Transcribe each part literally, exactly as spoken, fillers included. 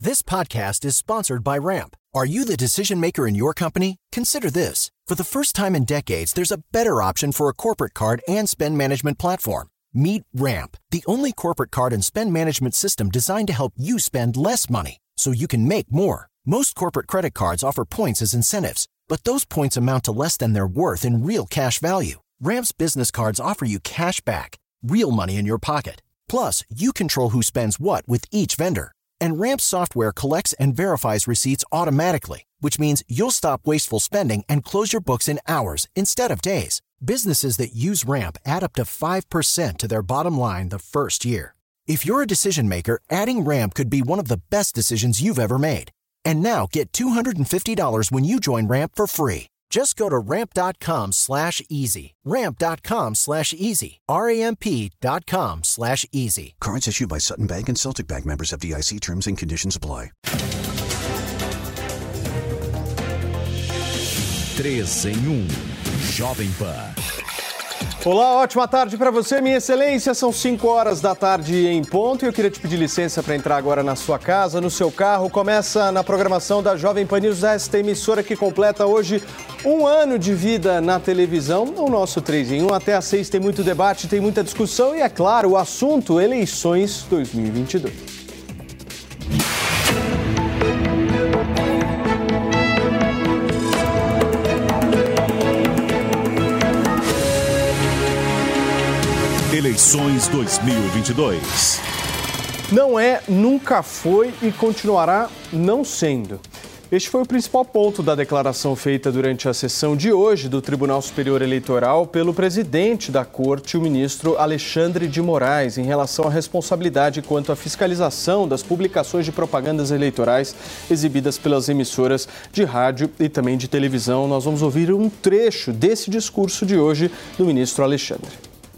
This podcast is sponsored by Ramp. Are you the decision maker in your company? Consider this. For the first time in decades, there's a better option for a corporate card and spend management platform. Meet Ramp, the only corporate card and spend management system designed to help you spend less money so you can make more. Most corporate credit cards offer points as incentives, but those points amount to less than their worth in real cash value. Ramp's business cards offer you cash back, real money in your pocket. Plus, you control who spends what with each vendor. And Ramp's software collects and verifies receipts automatically, which means you'll stop wasteful spending and close your books in hours instead of days. Businesses that use Ramp add up to five percent to their bottom line the first year. If you're a decision maker, adding Ramp could be one of the best decisions you've ever made. And now get two hundred fifty dollars when you join Ramp for free. Just go to ramp.com slash easy. Ramp.com slash easy. R-A-M-P.com slash easy. Cards issued by Sutton Bank and Celtic Bank, members F D I C. Terms and conditions apply. três em um. Jovem Pan. Olá, ótima tarde para você, minha excelência. São cinco horas da tarde em ponto e eu queria te pedir licença para entrar agora na sua casa, no seu carro. Começa na programação da Jovem Pan News, esta emissora que completa hoje um ano de vida na televisão. O nosso três em um até às seis tem muito debate, tem muita discussão e, é claro, o assunto eleições dois mil e vinte e dois. Eleições dois mil e vinte e dois. Não é, nunca foi e continuará não sendo. Este foi o principal ponto da declaração feita durante a sessão de hoje do Tribunal Superior Eleitoral pelo presidente da Corte, o ministro Alexandre de Moraes, em relação à responsabilidade quanto à fiscalização das publicações de propagandas eleitorais exibidas pelas emissoras de rádio e também de televisão. Nós vamos ouvir um trecho desse discurso de hoje do ministro Alexandre.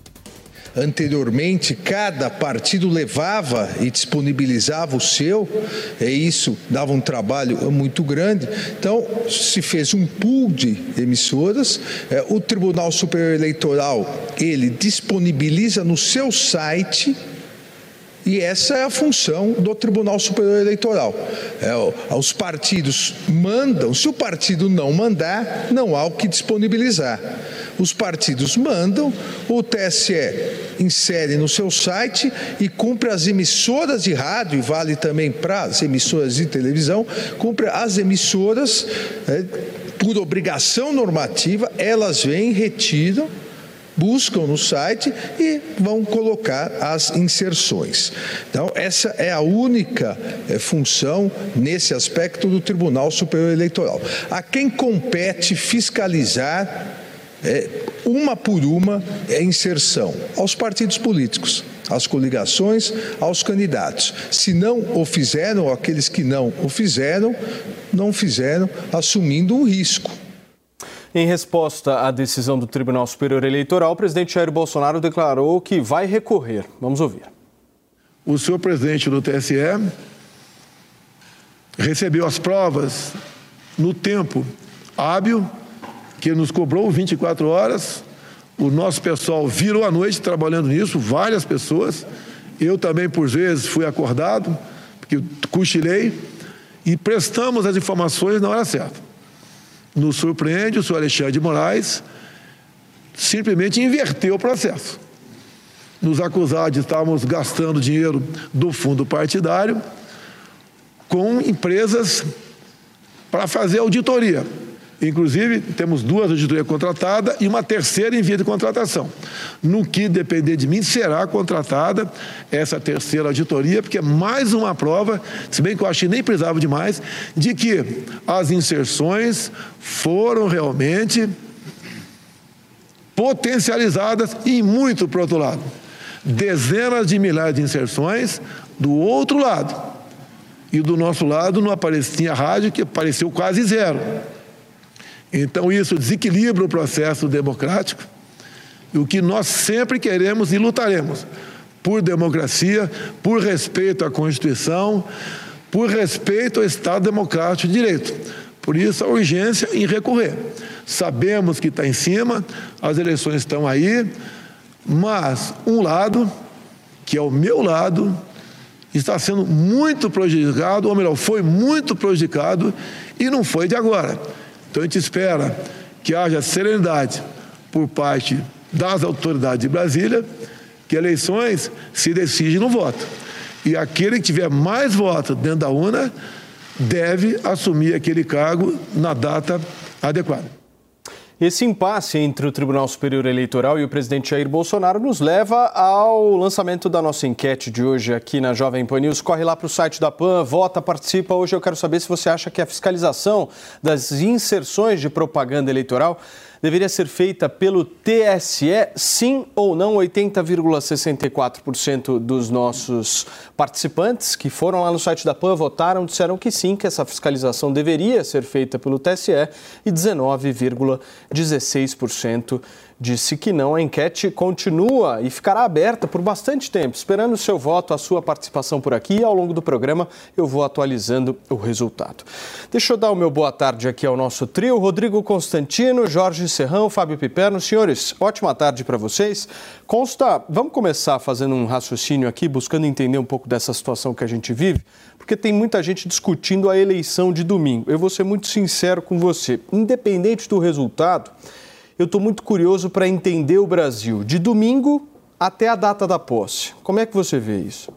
Anteriormente, cada partido levava e disponibilizava o seu, e isso dava um trabalho muito grande. Então, se fez um pool de emissoras. É, o Tribunal Superior Eleitoral, ele disponibiliza no seu site, e essa é a função do Tribunal Superior Eleitoral. É, os partidos mandam, se o partido não mandar, não há o que disponibilizar. Os partidos mandam, o T S E insere no seu site e cumpre as emissoras de rádio, e vale também para as emissoras de televisão, cumpre as emissoras, é, por obrigação normativa, elas vêm, retiram, buscam no site e vão colocar as inserções. Então, essa é a única é, função nesse aspecto do Tribunal Superior Eleitoral. A quem compete fiscalizar, é, uma por uma, é inserção aos partidos políticos, às coligações, aos candidatos. Se não o fizeram, ou aqueles que não o fizeram, não fizeram, assumindo um risco. Em resposta à decisão do Tribunal Superior Eleitoral, o presidente Jair Bolsonaro declarou que vai recorrer. Vamos ouvir. O senhor presidente do T S E recebeu as provas no tempo hábil, que nos cobrou vinte e quatro horas. O nosso pessoal virou a noite trabalhando nisso, várias pessoas. Eu também, por vezes, fui acordado, porque cochilei, e prestamos as informações na hora certa. Nos surpreende, o senhor Alexandre de Moraes simplesmente inverteu o processo. Nos acusar de estarmos gastando dinheiro do fundo partidário com empresas para fazer auditoria. Inclusive, temos duas auditorias contratadas e uma terceira em via de contratação. No que depender de mim, será contratada essa terceira auditoria, porque é mais uma prova, se bem que eu acho que nem precisava de mais, de que as inserções foram realmente potencializadas e muito para o outro lado. Dezenas de milhares de inserções do outro lado. E do nosso lado não aparecia rádio, que apareceu quase zero. Então isso desequilibra o processo democrático, e o que nós sempre queremos e lutaremos por democracia, por respeito à Constituição, por respeito ao Estado Democrático de Direito. Por isso a urgência em recorrer. Sabemos que está em cima, as eleições estão aí, mas um lado, que é o meu lado, está sendo muito prejudicado, ou melhor, foi muito prejudicado e não foi de agora. Então a gente espera que haja serenidade por parte das autoridades de Brasília, que eleições se decidem no voto. E aquele que tiver mais votos dentro da urna deve assumir aquele cargo na data adequada. Esse impasse entre o Tribunal Superior Eleitoral e o presidente Jair Bolsonaro nos leva ao lançamento da nossa enquete de hoje aqui na Jovem Pan News. Corre lá para o site da Pan, vota, participa. Hoje eu quero saber se você acha que a fiscalização das inserções de propaganda eleitoral deveria ser feita pelo T S E, sim ou não? oitenta vírgula sessenta e quatro por cento dos nossos participantes que foram lá no site da Pan, votaram, disseram que sim, que essa fiscalização deveria ser feita pelo T S E, e dezenove vírgula dezesseis por cento disse que não. A enquete continua e ficará aberta por bastante tempo, esperando o seu voto, a sua participação por aqui, e ao longo do programa eu vou atualizando o resultado. Deixa eu dar o meu boa tarde aqui ao nosso trio, Rodrigo Constantino, Jorge Serrão, Fábio Piperno. Senhores, ótima tarde para vocês. Consta, vamos começar fazendo um raciocínio aqui, buscando entender um pouco dessa situação que a gente vive, porque tem muita gente discutindo a eleição de domingo. Eu vou ser muito sincero com você, independente do resultado, eu estou muito curioso para entender o Brasil, de domingo até a data da posse. Como é que você vê isso?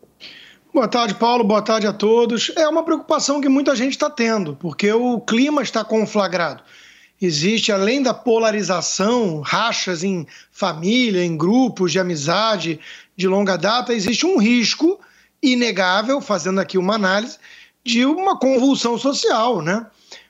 Boa tarde, Paulo. Boa tarde a todos. É uma preocupação que muita gente está tendo, porque o clima está conflagrado. Existe, além da polarização, rachas em família, em grupos de amizade de longa data, existe um risco inegável, fazendo aqui uma análise, de uma convulsão social, né?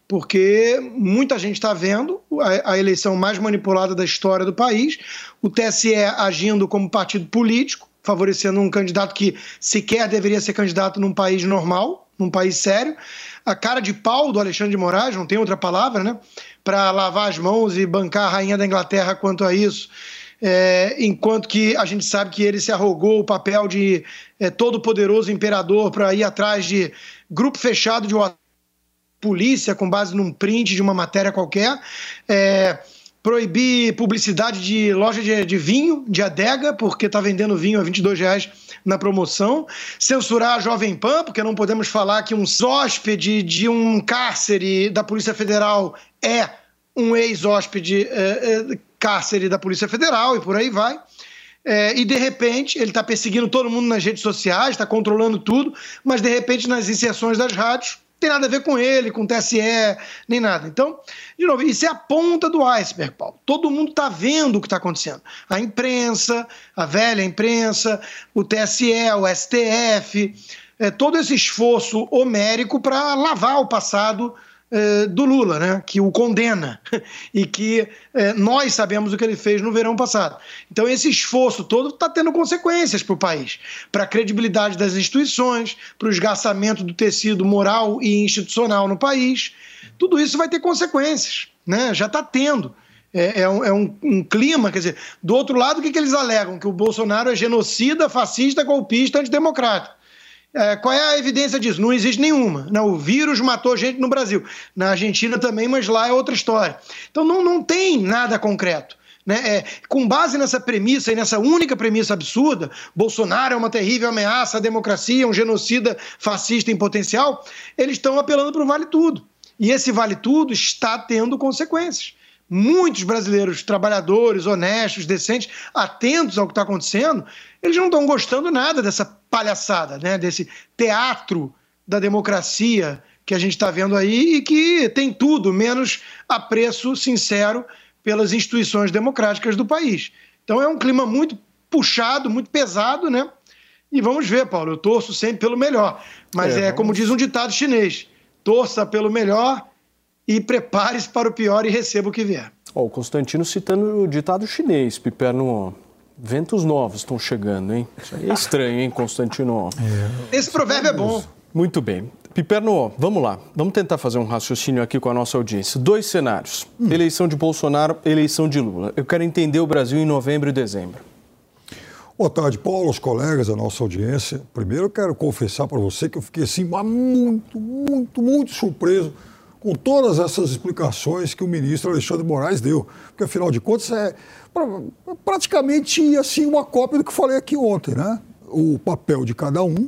Porque muita gente está vendo a, a eleição mais manipulada da história do país, o T S E agindo como partido político, favorecendo um candidato que sequer deveria ser candidato num país normal, num país sério, a cara de pau do Alexandre de Moraes, não tem outra palavra, né, para lavar as mãos e bancar a rainha da Inglaterra quanto a isso, é, enquanto que a gente sabe que ele se arrogou o papel de é, todo-poderoso imperador para ir atrás de grupo fechado de polícia com base num print de uma matéria qualquer, é, proibir publicidade de loja de, de vinho, de adega, porque está vendendo vinho a vinte e dois reais na promoção, censurar a Jovem Pan, porque não podemos falar que um hóspede de um cárcere da Polícia Federal é um ex-hóspede é, é, cárcere da Polícia Federal e por aí vai. É, e de repente ele está perseguindo todo mundo nas redes sociais, está controlando tudo, mas de repente nas inserções das rádios tem nada a ver com ele, com o T S E, nem nada. Então, de novo, isso é a ponta do iceberg, Paulo. Todo mundo está vendo o que está acontecendo. A imprensa, a velha imprensa, o T S E, o S T F, é, todo esse esforço homérico para lavar o passado é, do Lula, né, que o condena e que é, nós sabemos o que ele fez no verão passado. Então esse esforço todo está tendo consequências para o país, para a credibilidade das instituições, para o esgarçamento do tecido moral e institucional no país. Tudo isso vai ter consequências, né? Já está tendo. É, é, um, é um, um clima, quer dizer, do outro lado o que, que eles alegam? Que o Bolsonaro é genocida, fascista, golpista, antidemocrata. É, qual é a evidência disso? Não existe nenhuma. Não, o vírus matou gente no Brasil. Na Argentina também, mas lá é outra história. Então não, não tem nada concreto. Né? É, com base nessa premissa e nessa única premissa absurda, Bolsonaro é uma terrível ameaça à democracia, um genocida fascista em potencial, eles estão apelando para o vale tudo. E esse vale tudo está tendo consequências. Muitos brasileiros, trabalhadores, honestos, decentes, atentos ao que está acontecendo, eles não estão gostando nada dessa palhaçada, né? Desse teatro da democracia que a gente está vendo aí e que tem tudo, menos apreço sincero pelas instituições democráticas do país. Então é um clima muito puxado, muito pesado, né? E vamos ver, Paulo, eu torço sempre pelo melhor. Mas é, é como diz um ditado chinês, torça pelo melhor e prepare-se para o pior e receba o que vier. Oh, o Constantino citando o ditado chinês, Piperno, ventos novos estão chegando, hein? Isso aí é estranho, hein, Constantino? É. Esse provérbio é bom. Muito bem. Piperno, vamos lá. Vamos tentar fazer um raciocínio aqui com a nossa audiência. Dois cenários. Hum. Eleição de Bolsonaro, eleição de Lula. Eu quero entender o Brasil em novembro e dezembro. Boa tarde, Paulo, aos colegas da nossa audiência. Primeiro eu quero confessar para você que eu fiquei assim, muito, muito, muito surpreso com todas essas explicações que o ministro Alexandre de Moraes deu. Porque, afinal de contas, é praticamente assim, uma cópia do que eu falei aqui ontem, né? O papel de cada um,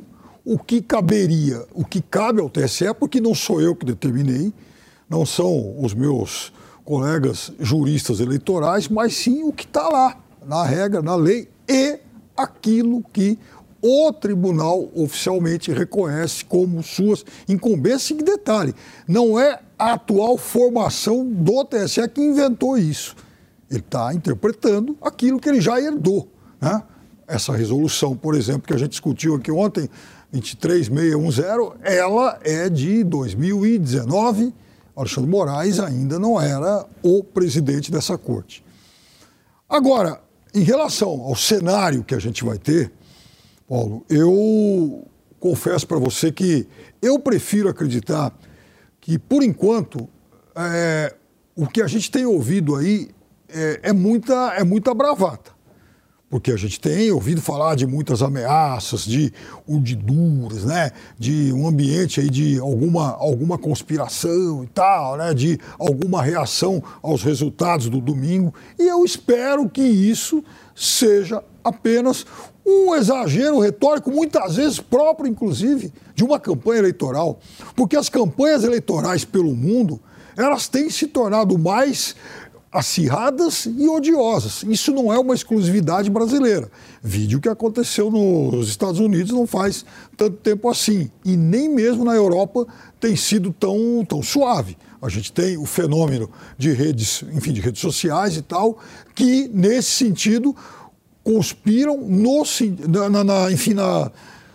o que caberia, o que cabe ao T S E, porque não sou eu que determinei, não são os meus colegas juristas eleitorais, mas sim o que está lá, na regra, na lei, e aquilo que o tribunal oficialmente reconhece como suas incumbências. E detalhe, não é a atual formação do T S E que inventou isso. Ele está interpretando aquilo que ele já herdou, né? Essa resolução, por exemplo, que a gente discutiu aqui ontem, vinte e três mil seiscentos e dez, ela é de dois mil e dezenove. Alexandre Moraes ainda não era o presidente dessa corte. Agora, em relação ao cenário que a gente vai ter, Paulo, eu confesso para você que eu prefiro acreditar que, por enquanto, é, o que a gente tem ouvido aí é, é, muita, é muita bravata. Porque a gente tem ouvido falar de muitas ameaças, de urdiduras, né? De um ambiente aí de alguma, alguma conspiração e tal, né? De alguma reação aos resultados do domingo. E eu espero que isso seja apenas um exagero retórico, muitas vezes próprio, inclusive, de uma campanha eleitoral. Porque as campanhas eleitorais pelo mundo, elas têm se tornado mais acirradas e odiosas. Isso não é uma exclusividade brasileira. Vide o que aconteceu nos Estados Unidos não faz tanto tempo assim. E nem mesmo na Europa tem sido tão, tão suave. A gente tem o fenômeno de redes, enfim, de redes sociais e tal, que, nesse sentido, conspiram no, na, na, enfim, na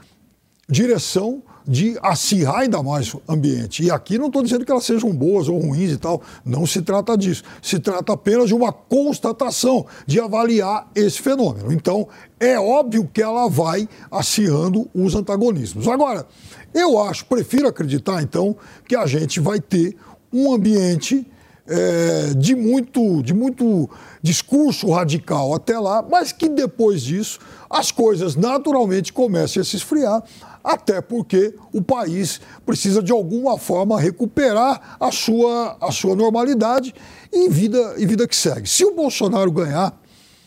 direção de acirrar ainda mais o ambiente. E aqui não estou dizendo que elas sejam boas ou ruins e tal, não se trata disso. Se trata apenas de uma constatação, de avaliar esse fenômeno. Então, é óbvio que ela vai acirrando os antagonismos. Agora, eu acho, prefiro acreditar, então, que a gente vai ter um ambiente é, de, muito, de muito discurso radical até lá, mas que depois disso as coisas naturalmente comecem a se esfriar, até porque o país precisa, de alguma forma, recuperar a sua, a sua normalidade e vida, e vida que segue. Se o Bolsonaro ganhar,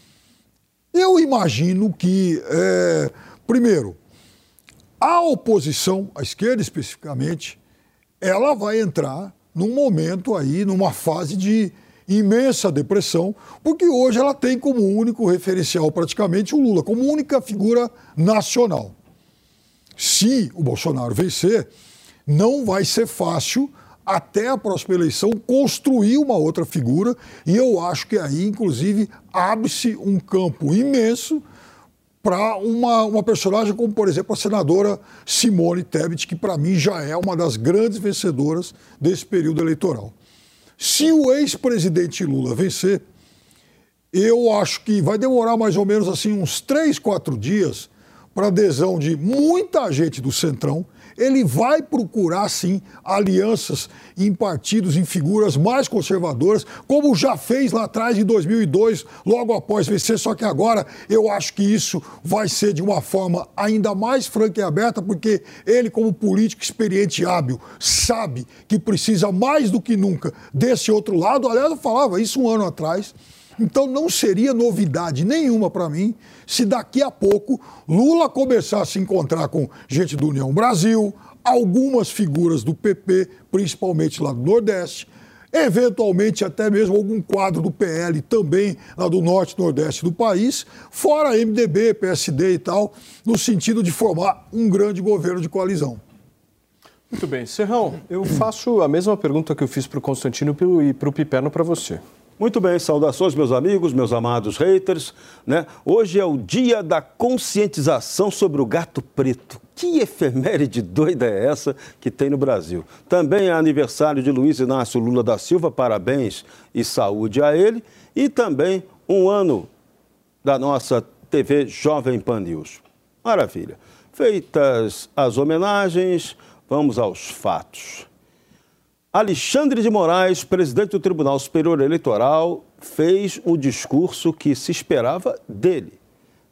eu imagino que, é, primeiro, a oposição, a esquerda especificamente, ela vai entrar num momento aí, numa fase de imensa depressão, porque hoje ela tem como único referencial praticamente o Lula, como única figura nacional. Se o Bolsonaro vencer, não vai ser fácil, até a próxima eleição, construir uma outra figura, e eu acho que aí, inclusive, abre-se um campo imenso para uma, uma personagem como, por exemplo, a senadora Simone Tebet, que para mim já é uma das grandes vencedoras desse período eleitoral. Se o ex-presidente Lula vencer, eu acho que vai demorar mais ou menos assim uns três, quatro dias para adesão de muita gente do Centrão. Ele vai procurar, sim, alianças em partidos, em figuras mais conservadoras, como já fez lá atrás, em dois mil e dois, logo após vencer, só que agora eu acho que isso vai ser de uma forma ainda mais franca e aberta, porque ele, como político experiente e hábil, sabe que precisa mais do que nunca desse outro lado. Aliás, eu falava isso um ano atrás. Então não seria novidade nenhuma para mim se daqui a pouco Lula começar a se encontrar com gente do União Brasil, algumas figuras do P P, principalmente lá do Nordeste, eventualmente até mesmo algum quadro do P L também lá do Norte e Nordeste do país, fora M D B, P S D e tal, no sentido de formar um grande governo de coalizão. Muito bem. Serrão, eu faço a mesma pergunta que eu fiz para o Constantino e para o Piperno para você. Muito bem, saudações, meus amigos, meus amados haters, né? Hoje é o dia da conscientização sobre o gato preto. Que efeméride doida é essa que tem no Brasil? Também é aniversário de Luiz Inácio Lula da Silva, parabéns e saúde a ele. E também um ano da nossa T V Jovem Pan News. Maravilha. Feitas as homenagens, vamos aos fatos. Alexandre de Moraes, presidente do Tribunal Superior Eleitoral, fez o discurso que se esperava dele, né?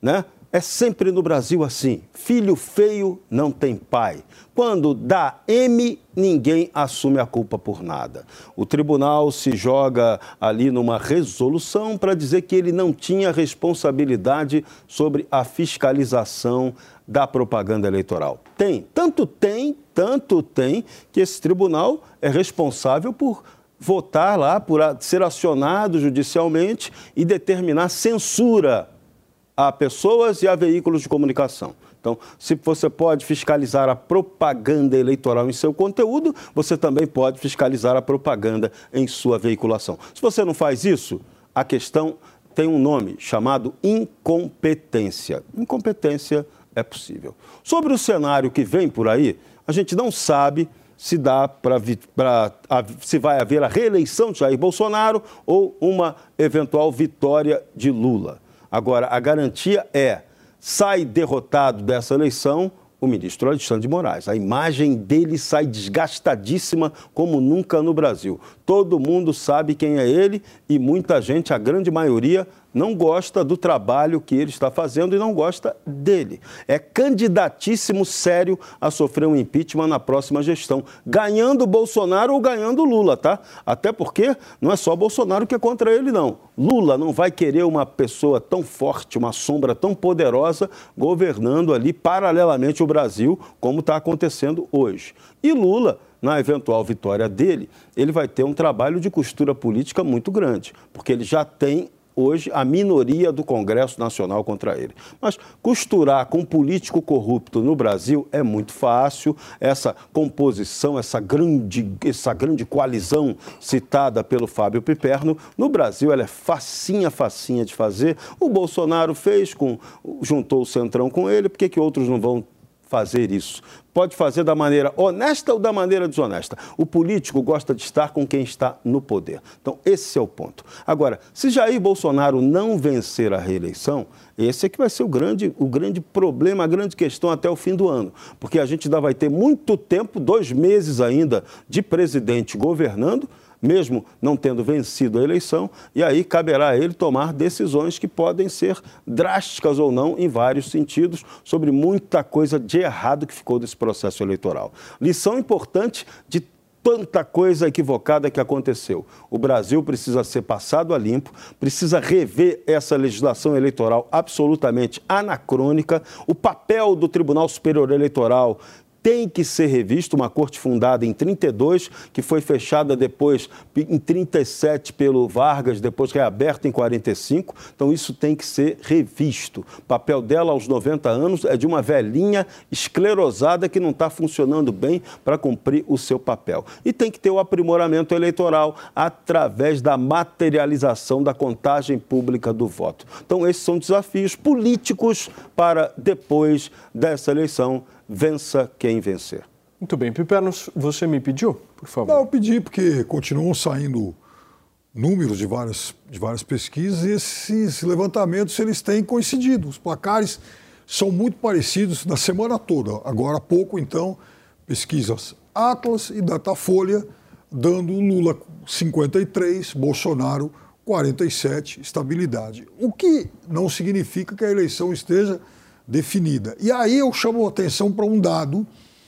É sempre no Brasil assim, filho feio não tem pai. Quando dá M, ninguém assume a culpa por nada. O tribunal se joga ali numa resolução para dizer que ele não tinha responsabilidade sobre a fiscalização da propaganda eleitoral. Tem, tanto tem, tanto tem, que esse tribunal é responsável por votar lá, por ser acionado judicialmente e determinar censura a pessoas e a veículos de comunicação. Então, se você pode fiscalizar a propaganda eleitoral em seu conteúdo, você também pode fiscalizar a propaganda em sua veiculação. Se você não faz isso, a questão tem um nome chamado incompetência. Incompetência é possível. Sobre o cenário que vem por aí, a gente não sabe se dá para se vai haver a reeleição de Jair Bolsonaro ou uma eventual vitória de Lula. Agora, a garantia é, sai derrotado dessa eleição o ministro Alexandre de Moraes. A imagem dele sai desgastadíssima como nunca no Brasil. Todo mundo sabe quem é ele e muita gente, a grande maioria, não gosta do trabalho que ele está fazendo e não gosta dele. É candidatíssimo sério a sofrer um impeachment na próxima gestão, ganhando Bolsonaro ou ganhando Lula, tá? Até porque não é só Bolsonaro que é contra ele, não. Lula não vai querer uma pessoa tão forte, uma sombra tão poderosa, governando ali paralelamente o Brasil, como está acontecendo hoje. E Lula, na eventual vitória dele, ele vai ter um trabalho de costura política muito grande, porque ele já tem hoje a minoria do Congresso Nacional contra ele. Mas costurar com um político corrupto no Brasil é muito fácil. Essa composição, essa grande, essa grande coalizão citada pelo Fábio Piperno, no Brasil ela é facinha, facinha de fazer. O Bolsonaro fez, com, juntou o Centrão com ele, por que que outros não vão fazer isso? Pode fazer da maneira honesta ou da maneira desonesta. O político gosta de estar com quem está no poder. Então, esse é o ponto. Agora, se Jair Bolsonaro não vencer a reeleição, esse é que vai ser o grande, o grande problema, a grande questão até o fim do ano. Porque a gente ainda vai ter muito tempo, dois meses ainda, de presidente governando, mesmo não tendo vencido a eleição, e aí caberá a ele tomar decisões que podem ser drásticas ou não, em vários sentidos, sobre muita coisa de errado que ficou desse processo eleitoral. Lição importante de tanta coisa equivocada que aconteceu. O Brasil precisa ser passado a limpo, precisa rever essa legislação eleitoral absolutamente anacrônica, o papel do Tribunal Superior Eleitoral tem que ser revisto, uma corte fundada em trinta e dois, que foi fechada depois em trinta e sete pelo Vargas, depois reaberta em quarenta e cinco, então isso tem que ser revisto. O papel dela aos noventa anos é de uma velhinha esclerosada que não está funcionando bem para cumprir o seu papel. E tem que ter o aprimoramento eleitoral através da materialização da contagem pública do voto. Então esses são desafios políticos para depois dessa eleição, vença quem vencer. Muito bem. Piperno, você me pediu, por favor? Não, eu pedi porque continuam saindo números de várias, de várias pesquisas e esses levantamentos eles têm coincidido. Os placares são muito parecidos na semana toda. Agora há pouco, então, pesquisas Atlas e Datafolha dando Lula cinquenta e três, Bolsonaro quarenta e sete, estabilidade. O que não significa que a eleição esteja definida. E aí eu chamo a atenção para um dado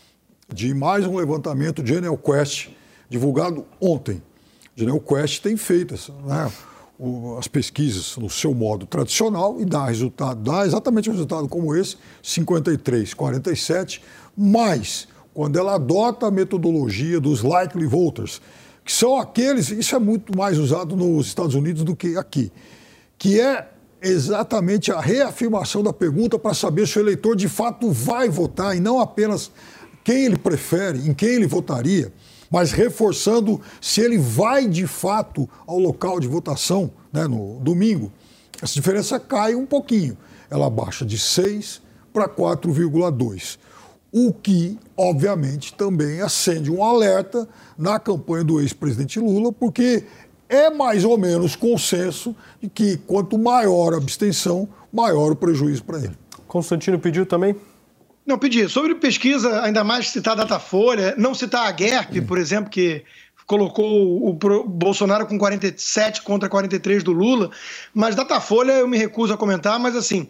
de mais um levantamento de EnelQuest, divulgado ontem. A EnelQuest tem feito essa, né, as pesquisas no seu modo tradicional e dá resultado, dá exatamente um resultado como esse, cinquenta e três, quarenta e sete, mas quando ela adota a metodologia dos likely voters, que são aqueles, isso é muito mais usado nos Estados Unidos do que aqui, que é exatamente a reafirmação da pergunta para saber se o eleitor de fato vai votar e não apenas quem ele prefere, em quem ele votaria, mas reforçando se ele vai de fato ao local de votação, né, no domingo. Essa diferença cai um pouquinho. Ela baixa de seis para quatro vírgula dois. O que, obviamente, também acende um alerta na campanha do ex-presidente Lula, porque é mais ou menos consenso de que quanto maior a abstenção, maior o prejuízo para ele. Constantino pediu também? Não, pedi. Sobre pesquisa, ainda mais citar a Datafolha, não citar a GERP, hum. por exemplo, que colocou o Bolsonaro com quarenta e sete contra quarenta e três do Lula, mas Datafolha eu me recuso a comentar, mas assim,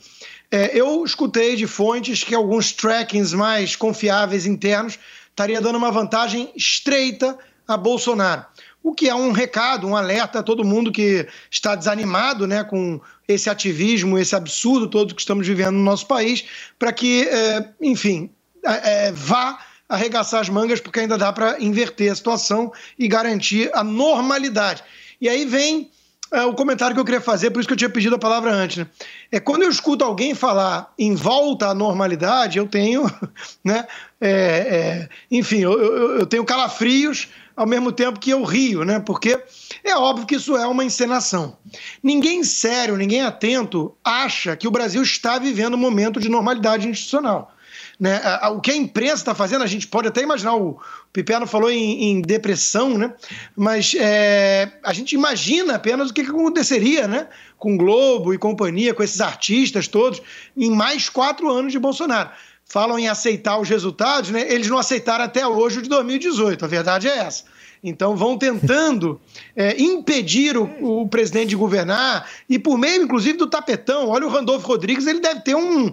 É, eu escutei de fontes que alguns trackings mais confiáveis internos estaria dando uma vantagem estreita a Bolsonaro. O que é um recado, um alerta a todo mundo que está desanimado, né, com esse ativismo, esse absurdo todo que estamos vivendo no nosso país, para que, é, enfim, é, vá arregaçar as mangas, porque ainda dá para inverter a situação e garantir a normalidade. E aí vem é, o comentário que eu queria fazer, por isso que eu tinha pedido a palavra antes. Né? É, quando eu escuto alguém falar em volta à normalidade, eu tenho, né, é, é, enfim, eu, eu, eu tenho calafrios ao mesmo tempo que eu rio, né? Porque é óbvio que isso é uma encenação. Ninguém sério, ninguém atento acha que o Brasil está vivendo um momento de normalidade institucional. Né? O que a imprensa está fazendo, a gente pode até imaginar, o Piperno falou em, em depressão, né? Mas é, a gente imagina apenas o que, que aconteceria, né? Com o Globo e companhia, com esses artistas todos, em mais quatro anos de Bolsonaro. Falam em aceitar os resultados, né? Eles não aceitaram até hoje o de dois mil e dezoito, a verdade é essa. Então vão tentando é, impedir o, o presidente de governar, e por meio, inclusive, do tapetão. Olha o Randolfo Rodrigues, ele deve ter um,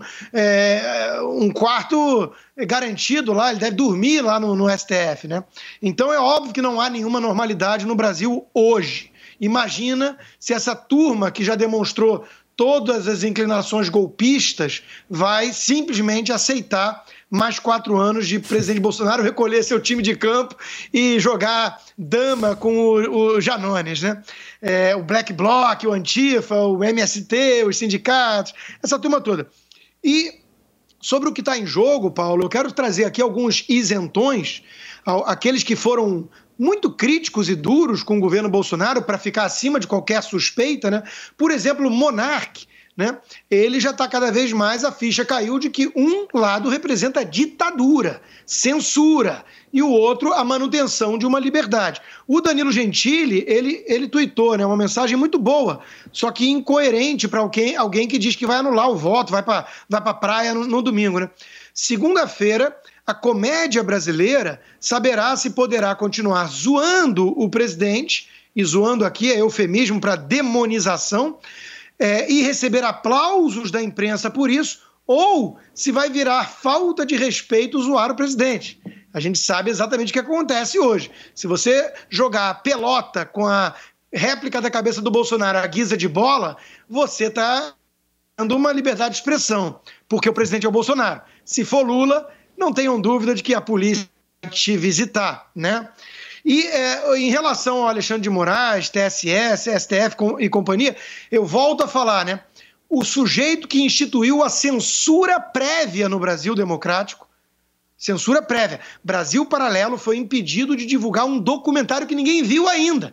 é, um quarto garantido lá, ele deve dormir lá no, no S T F, né? Então é óbvio que não há nenhuma normalidade no Brasil hoje. Imagina se essa turma que já demonstrou todas as inclinações golpistas vai simplesmente aceitar mais quatro anos de presidente Bolsonaro, recolher seu time de campo e jogar dama com o, o Janones, né? É, o Black Bloc, o Antifa, o M S T, os sindicatos, essa turma toda. E sobre o que está em jogo, Paulo, eu quero trazer aqui alguns isentões, aqueles que foram muito críticos e duros com o governo Bolsonaro para ficar acima de qualquer suspeita, né? Por exemplo, o Monark, né? Ele já está cada vez mais, a ficha caiu de que um lado representa ditadura, censura, e o outro a manutenção de uma liberdade. O Danilo Gentili, ele, ele tuitou, né, uma mensagem muito boa, só que incoerente para alguém, alguém que diz que vai anular o voto, vai para vai para a praia no, no domingo. Né? Segunda-feira, a comédia brasileira saberá se poderá continuar zoando o presidente, e zoando aqui é eufemismo para demonização, É, e receber aplausos da imprensa por isso, ou se vai virar falta de respeito zoar o presidente. A gente sabe exatamente o que acontece hoje. Se você jogar a pelota com a réplica da cabeça do Bolsonaro à guisa de bola, você está dando uma liberdade de expressão, porque o presidente é o Bolsonaro. Se for Lula, não tenham dúvida de que a polícia vai te visitar, né? E é, em relação ao Alexandre de Moraes, T S E, S T F e companhia, eu volto a falar, né? O sujeito que instituiu a censura prévia no Brasil democrático, censura prévia, Brasil Paralelo, foi impedido de divulgar um documentário que ninguém viu ainda.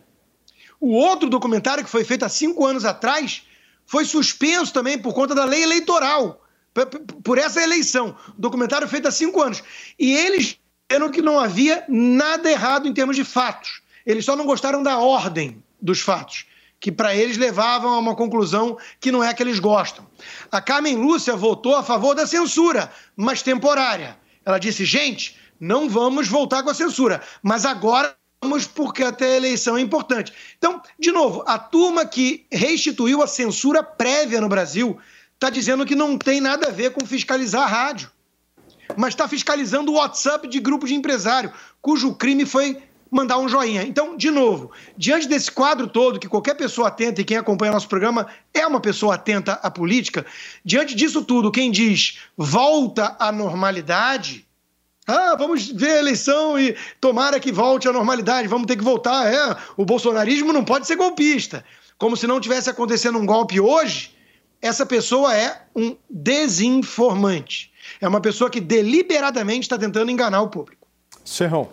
O outro documentário, que foi feito há cinco anos atrás, foi suspenso também por conta da lei eleitoral, por essa eleição. Documentário feito há cinco anos. E eles disseram que não havia nada errado em termos de fatos. Eles só não gostaram da ordem dos fatos, que para eles levavam a uma conclusão que não é a que eles gostam. A Carmen Lúcia votou a favor da censura, mas temporária. Ela disse, gente, não vamos voltar com a censura, mas agora vamos porque até a eleição é importante. Então, de novo, a turma que restituiu a censura prévia no Brasil está dizendo que não tem nada a ver com fiscalizar a rádio, mas está fiscalizando o WhatsApp de grupo de empresário, cujo crime foi mandar um joinha. Então, de novo, diante desse quadro todo, que qualquer pessoa atenta, e quem acompanha nosso programa é uma pessoa atenta à política, diante disso tudo, quem diz volta à normalidade, ah, vamos ver a eleição e tomara que volte à normalidade, vamos ter que voltar, é, o bolsonarismo não pode ser golpista. Como se não tivesse acontecendo um golpe hoje, essa pessoa é um desinformante. É uma pessoa que deliberadamente está tentando enganar o público. Serrão.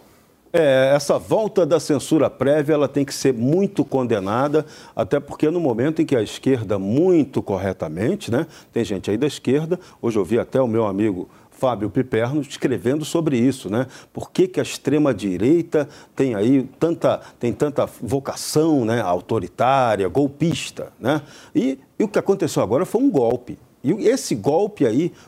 É, essa volta da censura prévia, ela tem que ser muito condenada, até porque no momento em que a esquerda, muito corretamente, né, tem gente aí da esquerda, hoje eu vi até o meu amigo Fábio Piperno escrevendo sobre isso, né? Por que que a extrema-direita tem aí tanta, tem tanta vocação, né, autoritária, golpista, né? E, e o que aconteceu agora foi um golpe. E esse golpe aí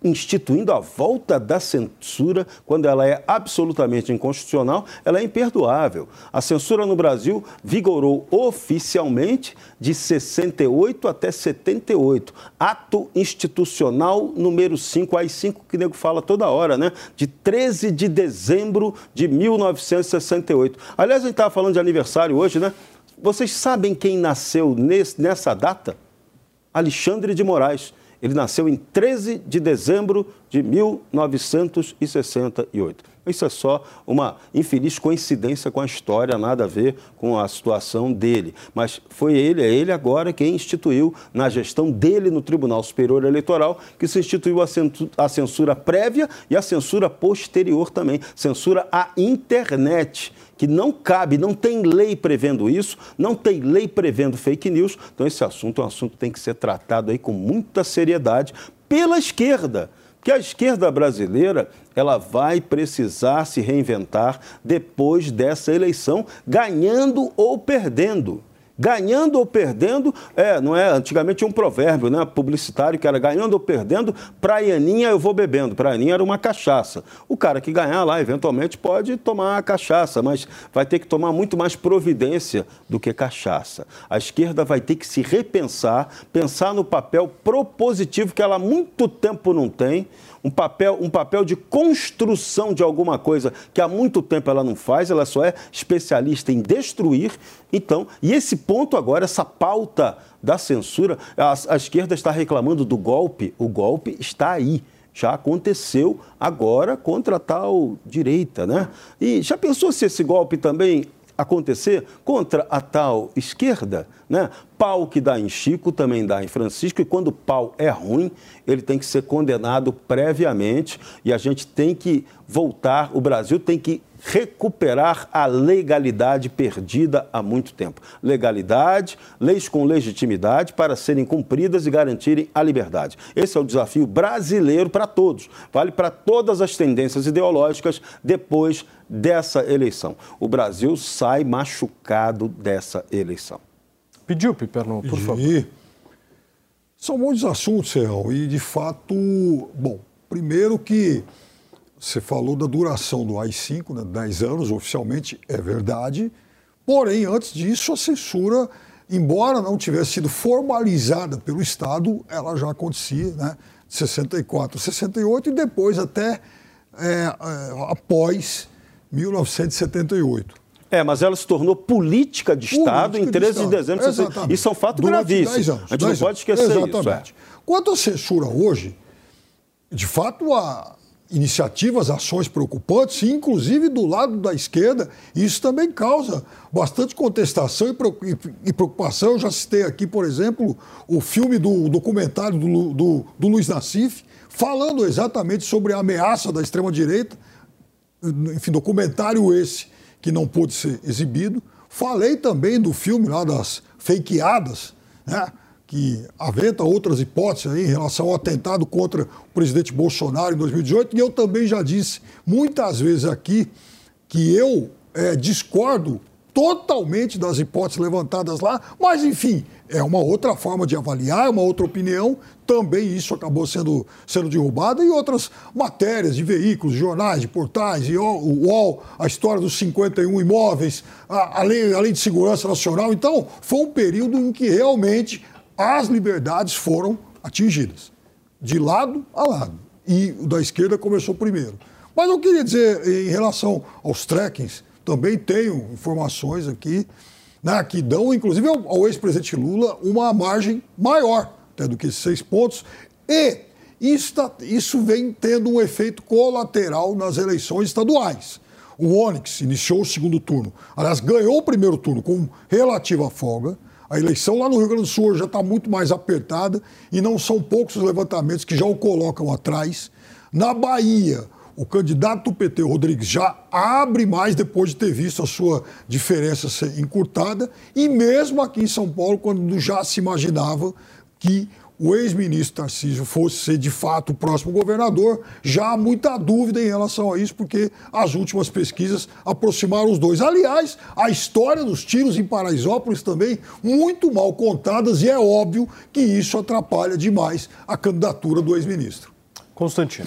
instituindo a volta da censura, quando ela é absolutamente inconstitucional, ela é imperdoável. A censura no Brasil vigorou oficialmente de sessenta e oito até setenta e oito. Ato institucional número cinco, A I cinco que o nego fala toda hora, né? De treze de dezembro de mil novecentos e sessenta e oito. Aliás, a gente estava falando de aniversário hoje, né? Vocês sabem quem nasceu nesse, nessa data? Alexandre de Moraes. Ele nasceu em treze de dezembro de mil novecentos e sessenta e oito. Isso é só uma infeliz coincidência com a história, nada a ver com a situação dele. Mas foi ele, é ele agora quem instituiu, na gestão dele no Tribunal Superior Eleitoral, que se instituiu a censura prévia e a censura posterior também. Censura à internet, que não cabe, não tem lei prevendo isso, não tem lei prevendo fake news. Então esse assunto é um assunto que tem que ser tratado aí com muita seriedade pela esquerda. Porque a esquerda brasileira, ela vai precisar se reinventar depois dessa eleição, ganhando ou perdendo. Ganhando ou perdendo, é, não é? Antigamente tinha um provérbio, né, publicitário, que era ganhando ou perdendo, praianinha eu vou bebendo. Praianinha era uma cachaça. O cara que ganhar lá, eventualmente, pode tomar a cachaça, mas vai ter que tomar muito mais providência do que cachaça. A esquerda vai ter que se repensar, pensar no papel propositivo que ela há muito tempo não tem, um papel, um papel de construção de alguma coisa que há muito tempo ela não faz, ela só é especialista em destruir. Então, e esse ponto agora, essa pauta da censura, a, a esquerda está reclamando do golpe, o golpe está aí. Já aconteceu agora contra a tal direita, né? E já pensou se esse golpe também acontecer contra a tal esquerda, né? Pau que dá em Chico também dá em Francisco, e quando o pau é ruim, ele tem que ser condenado previamente e a gente tem que voltar, o Brasil tem que recuperar a legalidade perdida há muito tempo. Legalidade, leis com legitimidade para serem cumpridas e garantirem a liberdade. Esse é o desafio brasileiro para todos. Vale para todas as tendências ideológicas depois dessa eleição. O Brasil sai machucado dessa eleição. Pediu, Piperno, por Pedi. favor. São muitos assuntos, Serrão, e de fato, bom, primeiro que você falou da duração do A I cinco, né, dez anos, oficialmente é verdade, porém, antes disso, a censura, embora não tivesse sido formalizada pelo Estado, ela já acontecia, né, de sessenta e quatro a sessenta e oito e depois até é, é, após mil novecentos e setenta e oito. É, mas ela se tornou política de Estado política em treze de, de dezembro de sessenta e oito. Isso é um fato gravíssimo. Anos, a gente não pode esquecer Exatamente. isso. É. Quanto à censura hoje, de fato, há iniciativas, ações preocupantes, inclusive do lado da esquerda, e isso também causa bastante contestação e preocupação. Eu já citei aqui, por exemplo, o filme do documentário do, do, do Luiz Nassif, falando exatamente sobre a ameaça da extrema-direita, enfim, documentário esse que não pôde ser exibido. Falei também do filme lá das fakeadas, né, que aventa outras hipóteses aí em relação ao atentado contra o presidente Bolsonaro em dois mil e dezoito, e eu também já disse muitas vezes aqui que eu é, discordo totalmente das hipóteses levantadas lá, mas, enfim, é uma outra forma de avaliar, é uma outra opinião. Também isso acabou sendo, sendo derrubado, e outras matérias de veículos, de jornais, de portais, e o U O L, a história dos cinquenta e um imóveis, a, a, lei, a Lei de Segurança Nacional. Então, foi um período em que realmente as liberdades foram atingidas, de lado a lado. E o da esquerda começou primeiro. Mas eu queria dizer, em relação aos trackings, também tenho informações aqui, né, que dão, inclusive, ao, ao ex-presidente Lula uma margem maior até do que seis pontos. E isso, tá, isso vem tendo um efeito colateral nas eleições estaduais. O Onyx iniciou o segundo turno. Aliás, ganhou o primeiro turno com relativa folga. A eleição lá no Rio Grande do Sul já está muito mais apertada e não são poucos os levantamentos que já o colocam atrás. Na Bahia, o candidato do P T, Rodrigues, já abre mais depois de ter visto a sua diferença ser encurtada. E mesmo aqui em São Paulo, quando já se imaginava que o ex-ministro Tarcísio fosse ser, de fato, o próximo governador, já há muita dúvida em relação a isso, porque as últimas pesquisas aproximaram os dois. Aliás, a história dos tiros em Paraisópolis também muito mal contadas, e é óbvio que isso atrapalha demais a candidatura do ex-ministro. Constantino.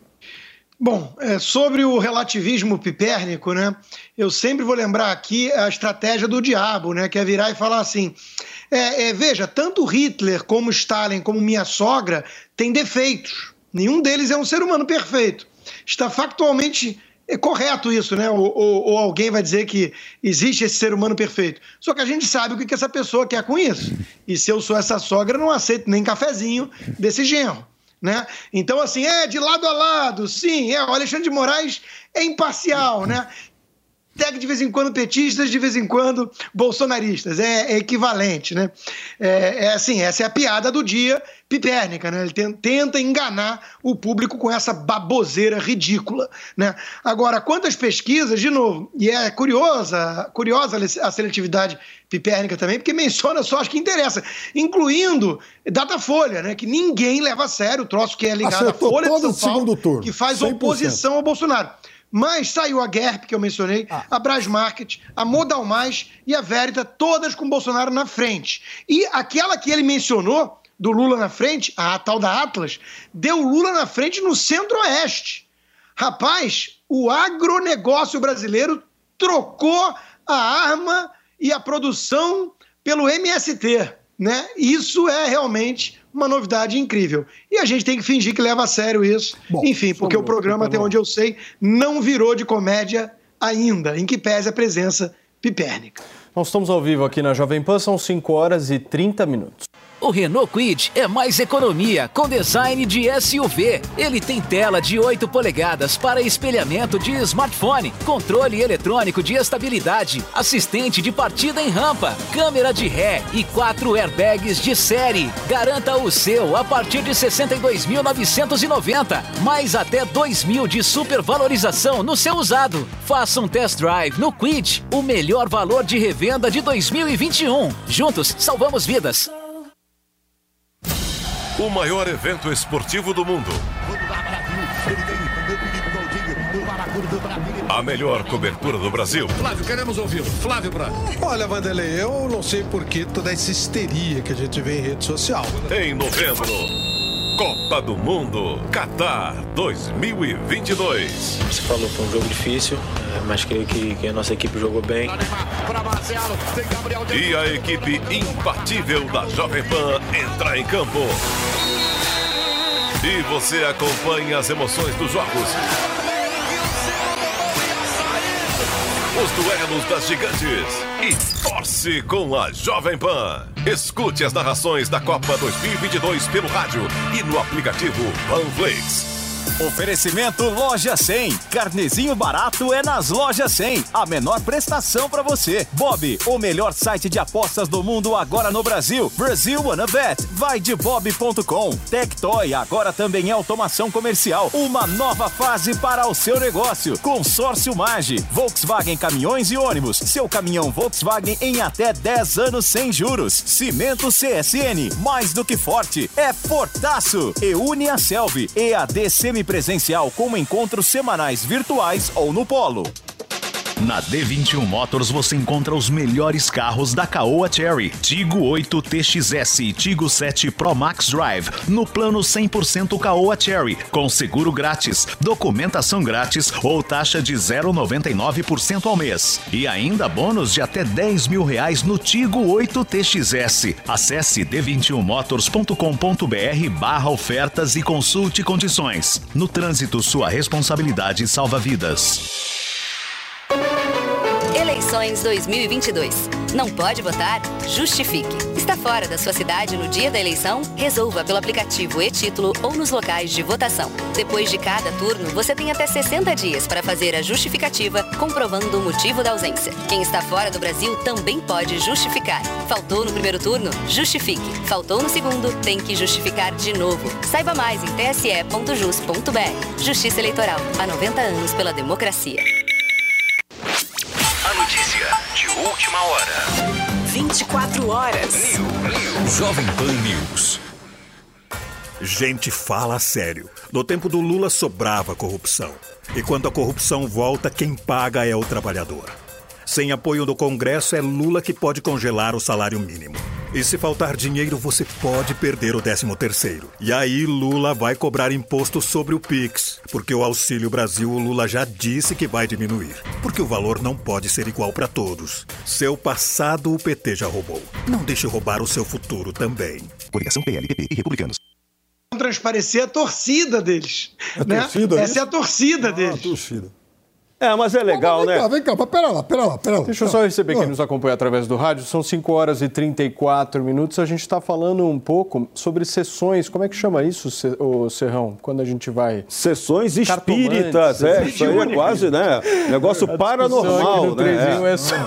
Bom, é, sobre o relativismo pipérnico, né, eu sempre vou lembrar aqui a estratégia do diabo, né, que é virar e falar assim, é, é, veja, tanto Hitler como Stalin como minha sogra têm defeitos, nenhum deles é um ser humano perfeito. Está factualmente é correto isso, né, ou, ou, ou alguém vai dizer que existe esse ser humano perfeito, só que a gente sabe o que, que essa pessoa quer com isso, e se eu sou essa sogra, eu não aceito nem cafezinho desse genro. Né? Então, assim, é de lado a lado, sim, é, o Alexandre de Moraes é imparcial, né? Até que de vez em quando petistas, de vez em quando bolsonaristas, é, é equivalente, né? É, é assim, essa é a piada do dia pipérnica, né? Ele tenta enganar o público com essa baboseira ridícula, né? Agora, quantas pesquisas, de novo, e é curiosa, curiosa a seletividade pipérnica também, porque menciona só as que interessa, incluindo Datafolha, né? Que ninguém leva a sério o troço que é ligado à Folha de São Paulo, turno, que faz cem por cento oposição ao Bolsonaro. Mas saiu a G E R P, que eu mencionei, ah. a Brasmarket, a Modal Mais e a Verita, todas com Bolsonaro na frente. E aquela que ele mencionou, do Lula na frente, a tal da Atlas, deu Lula na frente no Centro-Oeste. Rapaz, o agronegócio brasileiro trocou a arma e a produção pelo M S T, né? Isso é realmente uma novidade incrível. E a gente tem que fingir que leva a sério isso. Bom, enfim, porque o programa, até onde eu sei, não virou de comédia ainda, em que pese a presença pipérnica. Nós estamos ao vivo aqui na Jovem Pan, são cinco horas e trinta minutos. O Renault Kwid é mais economia, com design de S U V. Ele tem tela de oito polegadas para espelhamento de smartphone, controle eletrônico de estabilidade, assistente de partida em rampa, câmera de ré e quatro airbags de série. Garanta o seu a partir de sessenta e dois mil novecentos e noventa, mais até dois mil de supervalorização no seu usado. Faça um test drive no Kwid, o melhor valor de revenda de dois mil e vinte e um. Juntos, salvamos vidas. O maior evento esportivo do mundo. A melhor cobertura do Brasil. Flávio, queremos ouvi-lo. Flávio Branco. Olha, Vanderlei, eu não sei por que toda essa histeria que a gente vê em rede social. Em novembro, Copa do Mundo, Catar dois mil e vinte e dois. Você falou que foi um jogo difícil, mas creio que, que a nossa equipe jogou bem. E a equipe imbatível da Jovem Pan entra em campo. E você acompanha as emoções dos jogos. Os duelos das gigantes e torce com a Jovem Pan. Escute as narrações da Copa dois mil e vinte e dois pelo rádio e no aplicativo Panflix. Oferecimento Loja cem. Carnezinho barato é nas Lojas cem. A menor prestação para você. Bob, o melhor site de apostas do mundo agora no Brasil. Brasil Wanna Bet. Vai de bob ponto com. Tectoy, agora também é automação comercial. Uma nova fase para o seu negócio. Consórcio Mage. Volkswagen Caminhões e Ônibus. Seu caminhão Volkswagen em até dez anos sem juros. Cimento C S N. Mais do que forte. É fortaço. E Uniaselv. E A D semipresencial com encontros semanais virtuais ou no Polo. Na D vinte e um Motors você encontra os melhores carros da Caoa Chery. Tigo oito T X S e Tigo sete Pro Max Drive no plano cem por cento Caoa Chery, com seguro grátis, documentação grátis ou taxa de zero vírgula noventa e nove por cento ao mês. E ainda bônus de até dez mil reais no Tigo oito T X S. Acesse d vinte e um motors ponto com ponto b r barra ofertas e consulte condições. No trânsito, sua responsabilidade salva vidas. Eleições dois mil e vinte e dois. Não pode votar? Justifique. Está fora da sua cidade no dia da eleição? Resolva pelo aplicativo e-Título ou nos locais de votação. Depois de cada turno, você tem até sessenta dias para fazer a justificativa, comprovando o motivo da ausência. Quem está fora do Brasil também pode justificar. Faltou no primeiro turno? Justifique. Faltou no segundo? Tem que justificar de novo. Saiba mais em t s e ponto jus ponto b r. Justiça Eleitoral. Há noventa anos pela democracia. A notícia de última hora. vinte e quatro horas. News. Jovem Pan News. Gente, fala sério. No tempo do Lula sobrava corrupção. E quando a corrupção volta, quem paga é o trabalhador. Sem apoio do Congresso, é Lula que pode congelar o salário mínimo. E se faltar dinheiro, você pode perder o décimo terceiro. E aí Lula vai cobrar imposto sobre o Pix. Porque o Auxílio Brasil, o Lula já disse que vai diminuir. Porque o valor não pode ser igual para todos. Seu passado o P T já roubou. Não deixe roubar o seu futuro também. Coligação P L, P P e Republicanos. Transparecer a torcida deles. A né? torcida, Essa é a torcida ah, deles. A torcida. É, mas é legal, mas vem né? Cá, vem cá, mas pera lá, pera lá, pera lá. Deixa eu só receber quem nos acompanha através do rádio. São cinco horas e trinta e quatro minutos. A gente está falando um pouco sobre sessões. Como é que chama isso, o Serrão? Quando a gente vai... Sessões espíritas, é. Isso aí é quase, né? Negócio paranormal, né? É só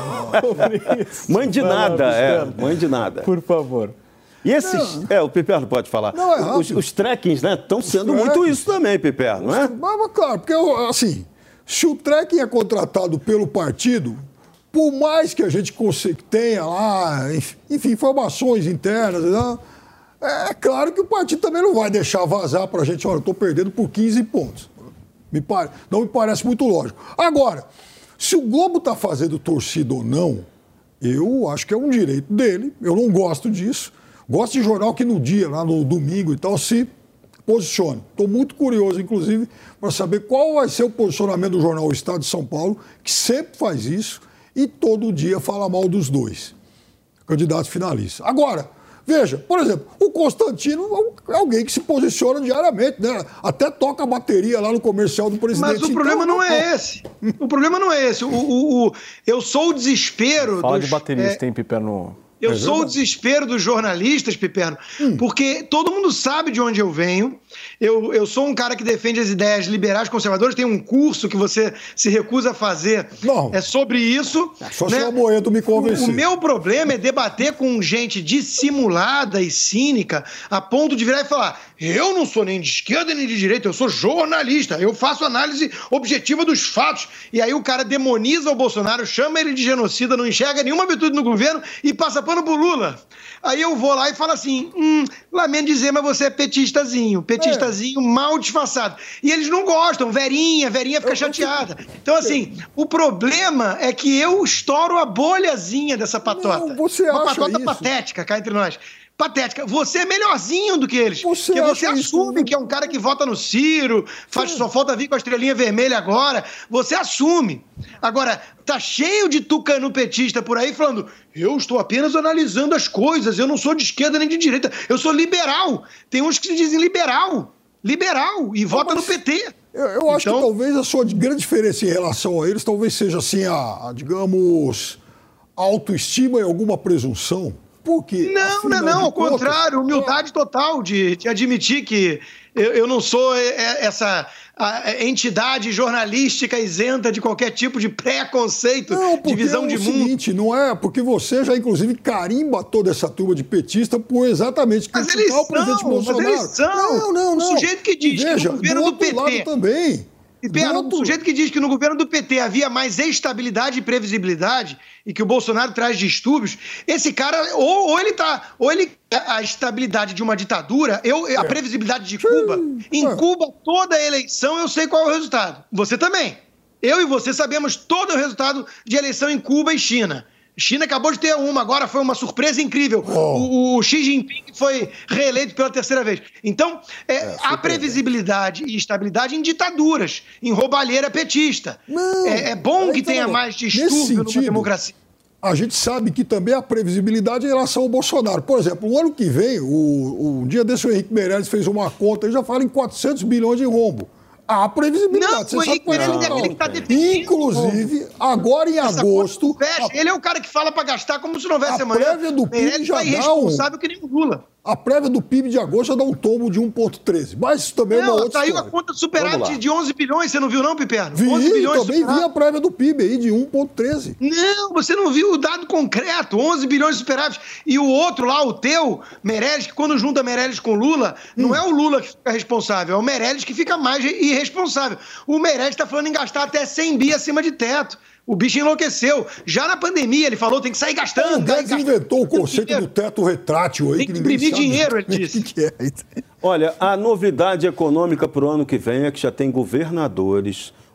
mãe de nada, é. Mãe de nada. Por favor. E esses... Não. É, o Piperno pode falar. Não, é os, os trekkings, né? Estão sendo muito isso também, Piperno, não é? Mas, mas claro, porque, assim... Se o trekking é contratado pelo partido, por mais que a gente tenha lá, enfim, informações internas, né, é claro que o partido também não vai deixar vazar para a gente, olha, eu estou perdendo por quinze pontos. Me pare... Não me parece muito lógico. Agora, se o Globo está fazendo torcida ou não, eu acho que é um direito dele, eu não gosto disso. Gosto de jornal que no dia, lá no domingo e tal, se... posicione. Estou muito curioso, inclusive, para saber qual vai ser o posicionamento do jornal O Estado de São Paulo, que sempre faz isso e todo dia fala mal dos dois candidatos finalistas. Agora, veja, por exemplo, o Constantino é alguém que se posiciona diariamente, né? Até toca a bateria lá no comercial do presidente. Mas o problema então, não é esse. O problema não é esse. O, o, o, eu sou o desespero... Fala dos, de bateria, é... tem Piperno... Eu é sou o desespero dos jornalistas, Piperno, hum. porque todo mundo sabe de onde eu venho. Eu, eu sou um cara que defende as ideias liberais conservadoras. Tem um curso que você se recusa a fazer. Não. É sobre isso. Só né? se o Amoedo me convencer. O, o meu problema é debater com gente dissimulada e cínica a ponto de virar e falar: eu não sou nem de esquerda nem de direita, eu sou jornalista, eu faço análise objetiva dos fatos. E aí o cara demoniza o Bolsonaro, chama ele de genocida, não enxerga nenhuma virtude no governo e passa pano pro Lula. Aí eu vou lá e falo assim, hum, lamento dizer, mas você é petistazinho, petistazinho é. mal disfarçado. E eles não gostam, Verinha, Verinha fica eu, chateada. Então assim, o problema é que eu estouro a bolhazinha dessa patota. Não, você Uma acha patota isso? patética, cá entre nós. Patética. Você é melhorzinho do que eles. Você porque você assume isso? que é um cara que vota no Ciro, faz, só falta vir com a estrelinha vermelha agora. Você assume. Agora, tá cheio de tucano petista por aí falando: eu estou apenas analisando as coisas, eu não sou de esquerda nem de direita, eu sou liberal. Tem uns que se dizem liberal. Liberal. E vota no P T. Eu, eu acho então... que talvez a sua grande diferença em relação a eles talvez seja assim, a, a digamos, autoestima e alguma presunção. Porque, não, não, não, ao contas, contrário, humildade total de, de admitir que eu, eu não sou essa a entidade jornalística isenta de qualquer tipo de preconceito, não, de visão é de o mundo. Seguinte, não é porque você já, inclusive, carimba toda essa turma de petista por exatamente criticar o presidente Bolsonaro. Mas eles são. Não, não, não. O sujeito que diz Veja, que no governo do, do P T... lado também. E Pedro, o sujeito que diz que no governo do P T havia mais estabilidade e previsibilidade e que o Bolsonaro traz distúrbios, esse cara, ou, ou ele tá, ou ele a estabilidade de uma ditadura, eu, a previsibilidade de Cuba, em Cuba toda eleição eu sei qual é o resultado. Você também. Eu e você sabemos todo o resultado de eleição em Cuba e China. China acabou de ter uma, agora foi uma surpresa incrível. Oh. O, o Xi Jinping foi reeleito pela terceira vez. Então, é, é, há previsibilidade e estabilidade em ditaduras, em roubalheira petista. Não, é, é bom que tenha mais distúrbio numa democracia. A gente sabe que também há previsibilidade em relação ao Bolsonaro. Por exemplo, o ano que vem, o, um dia desse o Henrique Meirelles fez uma conta, ele já fala em quatrocentos bilhões de rombo. Há previsibilidade. Não, você o Henrique Meirelles é aquele que está defendendo. Inclusive, agora em Essa agosto... A... Ele é o cara que fala para gastar como se não houvesse amanhã. A prévia do P I B já dá irresponsável um... que nem o Lula. A prévia do P I B de agosto já dá um tombo de um vírgula treze. Mas isso também não, é uma outra saiu história. A conta do superávit de onze bilhões, você não viu não, Piperno? Vi, onze bilhões também vi a prévia do P I B aí de um vírgula treze. Não, você não viu o dado concreto, onze bilhões de superávit. E o outro lá, o teu, Meirelles, que quando junta Meirelles com Lula, hum. não é o Lula que fica responsável, é o Meirelles que fica mais irresponsável. O Meirelles está falando em gastar até cem bi acima de teto. O bicho enlouqueceu. Já na pandemia ele falou, tem que sair gastando. O Guedes inventou o conceito dinheiro. do teto retrátil aí. Tem que, que imprimir dinheiro, ele disse. Que que é. Olha, a novidade econômica para o ano que vem é que já tem governadores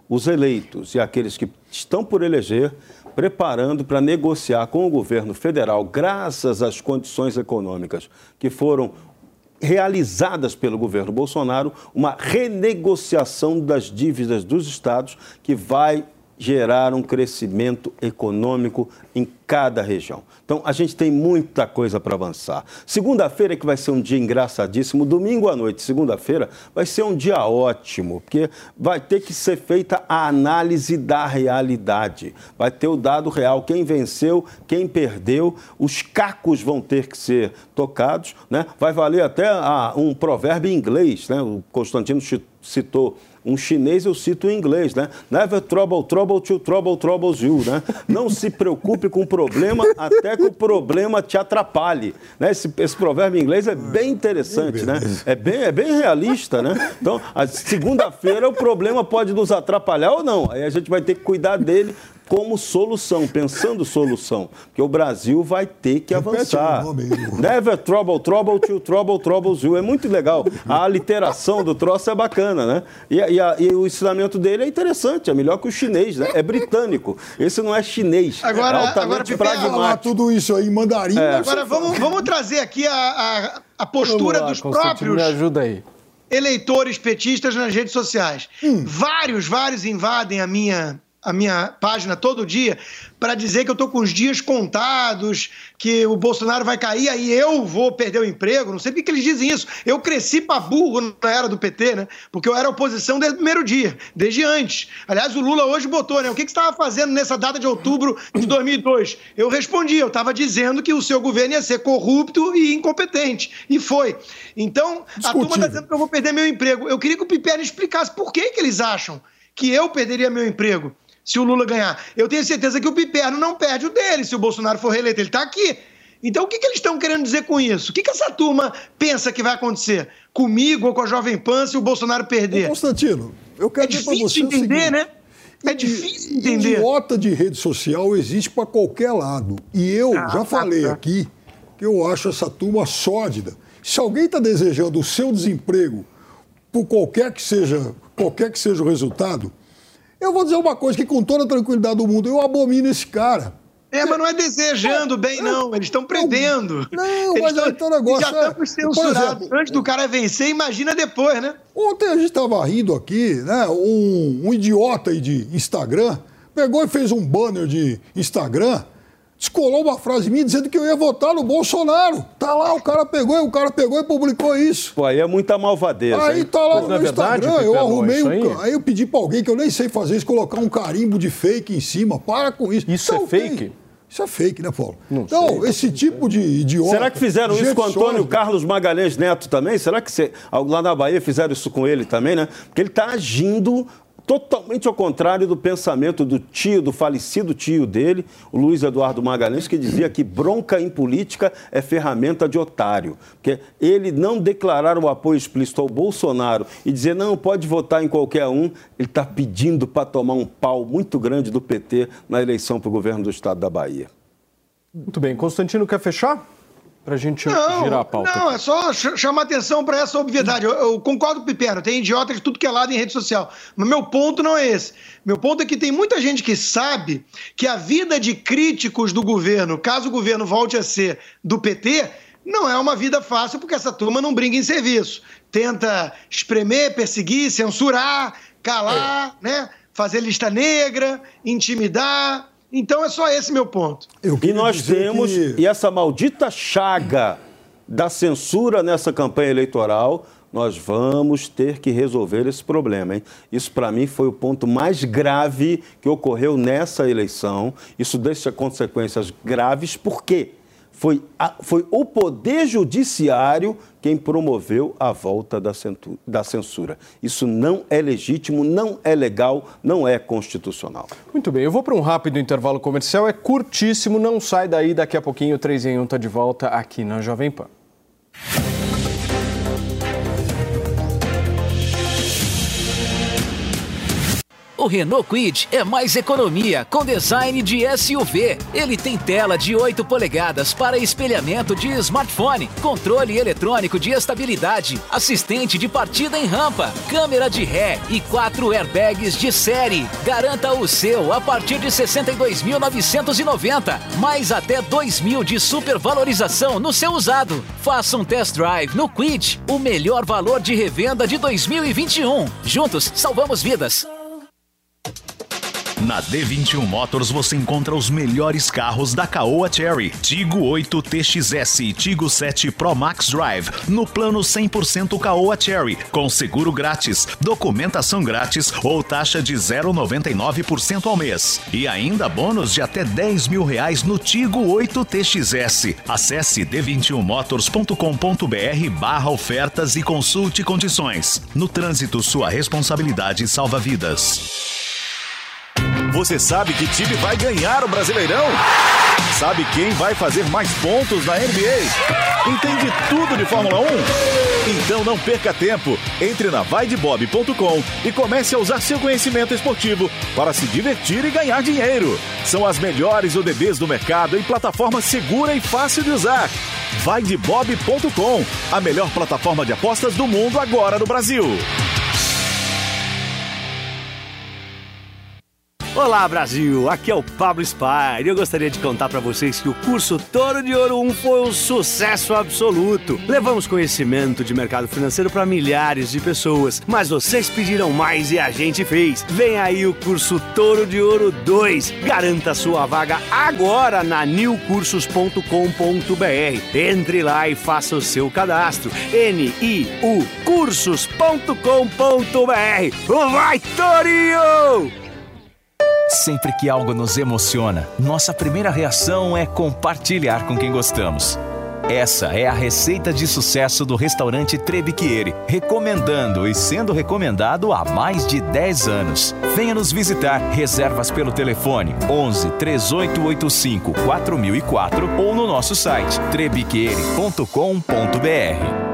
os eleitos e aqueles que estão por eleger, preparando para negociar com o governo federal, graças às condições econômicas que foram realizadas pelo governo Bolsonaro, uma renegociação das dívidas dos estados que vai gerar um crescimento econômico em cada região. Então, a gente tem muita coisa para avançar. Segunda-feira é que vai ser um dia engraçadíssimo. Domingo à noite, segunda-feira, vai ser um dia ótimo, porque vai ter que ser feita a análise da realidade. Vai ter o dado real, quem venceu, quem perdeu, os cacos vão ter que ser tocados, né? Vai valer até ah, um provérbio em inglês, né? O Constantino citou um chinês, eu cito em inglês, né? Never trouble, trouble till trouble troubles you, né? Não se preocupe com o problema até que o problema te atrapalhe, né? Esse, esse provérbio em inglês é bem interessante, né? É bem, é bem realista, né? Então, a segunda-feira o problema pode nos atrapalhar ou não. Aí a gente vai ter que cuidar dele como solução, pensando solução, porque o Brasil vai ter que Repete avançar. Never trouble, trouble till trouble troubles you. É muito legal. A aliteração do troço é bacana, né? E, e, a, e o ensinamento dele é interessante, é melhor que o chinês, né? É britânico. Esse não é chinês. Agora, é altamente agora pragmático. Tudo isso aí em mandarim. É. Agora vamos, vamos trazer aqui a, a, a postura lá, dos próprios me ajuda aí. eleitores petistas nas redes sociais. Hum. Vários, vários invadem a minha... a minha página todo dia para dizer que eu estou com os dias contados, que o Bolsonaro vai cair, aí eu vou perder o emprego. Não sei por que eles dizem isso. Eu cresci para burro na era do P T, né? Porque eu era oposição desde o primeiro dia, desde antes. Aliás, o Lula hoje botou, né? O que, que você estava fazendo nessa data de outubro de dois mil e dois? Eu respondi, eu estava dizendo que o seu governo ia ser corrupto e incompetente. E foi. Então, a turma está dizendo que eu vou perder meu emprego. Eu queria que o Piperno explicasse por que, que eles acham que eu perderia meu emprego se o Lula ganhar. Eu tenho certeza que o Piperno não perde o dele se o Bolsonaro for reeleito. Ele está aqui. Então, o que, que eles estão querendo dizer com isso? O que, que essa turma pensa que vai acontecer comigo ou com a Jovem Pan se o Bolsonaro perder? Ô, Constantino, eu quero é dizer para você difícil entender, o seguinte, né? É difícil entender. Idiota de rede social existe para qualquer lado. E eu ah, já falei tá. aqui que eu acho essa turma sórdida. Se alguém está desejando o seu desemprego por qualquer que seja, qualquer que seja o resultado, eu vou dizer uma coisa que, com toda a tranquilidade do mundo, eu abomino esse cara. É, mas não é desejando bem, não. Eles estão prendendo. Não, Eles mas tão, é teu negócio. Já estamos censurados. Antes do cara vencer, imagina depois, né? Ontem a gente estava rindo aqui, né? Um, um idiota aí de Instagram pegou e fez um banner de Instagram, descolou uma frase minha dizendo que eu ia votar no Bolsonaro. Tá lá, o cara pegou, o cara pegou e publicou isso. Pô, aí é muita malvadeza. Aí hein? tá lá Mas, no verdade, Instagram, eu arrumei um... aí? aí eu pedi pra alguém que eu nem sei fazer isso, colocar um carimbo de fake em cima. Para com isso. Isso então, é fake? Tem... Isso é fake, né, Paulo? Não então, sei, esse tipo de idiota... Será que fizeram isso com o Antônio sólido. Carlos Magalhães Neto também? Será que você, lá na Bahia fizeram isso com ele também, né? Porque ele está agindo totalmente ao contrário do pensamento do tio, do falecido tio dele, o Luiz Eduardo Magalhães, que dizia que bronca em política é ferramenta de otário. Porque ele não declarar o apoio explícito ao Bolsonaro e dizer não, pode votar em qualquer um, ele está pedindo para tomar um pau muito grande do P T na eleição para o governo do estado da Bahia. Muito bem. Constantino, quer fechar? Para a gente não, girar a pauta. Não, é só chamar atenção para essa obviedade. Eu, eu concordo com o Piperno, tem idiota de tudo que é lado em rede social. Mas meu ponto não é esse. Meu ponto é que tem muita gente que sabe que a vida de críticos do governo, caso o governo volte a ser do P T, não é uma vida fácil, porque essa turma não brinca em serviço. Tenta espremer, perseguir, censurar, calar, é. né? Fazer lista negra, intimidar. Então é só esse meu ponto. E nós temos, que... e essa maldita chaga da censura nessa campanha eleitoral, nós vamos ter que resolver esse problema, hein? Isso, para mim, foi o ponto mais grave que ocorreu nessa eleição. Isso deixa consequências graves, por quê? Foi, a, foi o Poder Judiciário quem promoveu a volta da, centu, da censura. Isso não é legítimo, não é legal, não é constitucional. Muito bem, eu vou para um rápido intervalo comercial, é curtíssimo, não sai daí, daqui a pouquinho o três em um está de volta aqui na Jovem Pan. O Renault Kwid é mais economia com design de S U V. Ele tem tela de oito polegadas para espelhamento de smartphone, controle eletrônico de estabilidade, assistente de partida em rampa, câmera de ré e quatro airbags de série. Garanta o seu a partir de sessenta e dois mil novecentos e noventa, mais até dois mil de supervalorização no seu usado. Faça um test drive no Kwid, o melhor valor de revenda de dois mil e vinte e um. Juntos, salvamos vidas. Na D vinte e um Motors você encontra os melhores carros da Caoa Chery. Tigo oito T X S e Tigo sete Pro Max Drive no plano cem por cento Caoa Chery, com seguro grátis, documentação grátis ou taxa de zero vírgula noventa e nove por cento ao mês. E ainda bônus de até dez mil reais no Tigo oito T X S. Acesse d vinte e um motors ponto com ponto b r barra ofertas e consulte condições. No trânsito, sua responsabilidade salva vidas. Você sabe que time vai ganhar o Brasileirão? Sabe quem vai fazer mais pontos na N B A? Entende tudo de Fórmula um? Então não perca tempo. Entre na vai de bob ponto com e comece a usar seu conhecimento esportivo para se divertir e ganhar dinheiro. São as melhores O D Bs do mercado em plataforma segura e fácil de usar. vai de bob ponto com, a melhor plataforma de apostas do mundo agora no Brasil. Olá, Brasil! Aqui é o Pablo Spire e eu gostaria de contar para vocês que o curso Toro de Ouro um foi um sucesso absoluto. Levamos conhecimento de mercado financeiro para milhares de pessoas, mas vocês pediram mais e a gente fez. Vem aí o curso Toro de Ouro dois. Garanta sua vaga agora na new cursos ponto com ponto b r. Entre lá e faça o seu cadastro. N I U cursos ponto com ponto b r. Vai, Torinho! Sempre que algo nos emociona, nossa primeira reação é compartilhar com quem gostamos. Essa é a receita de sucesso do restaurante Trebiquieri, recomendando e sendo recomendado há mais de dez anos. Venha nos visitar. Reservas pelo telefone onze, três oito oito cinco, quatro mil e quatro ou no nosso site trebiquieri ponto com ponto b r.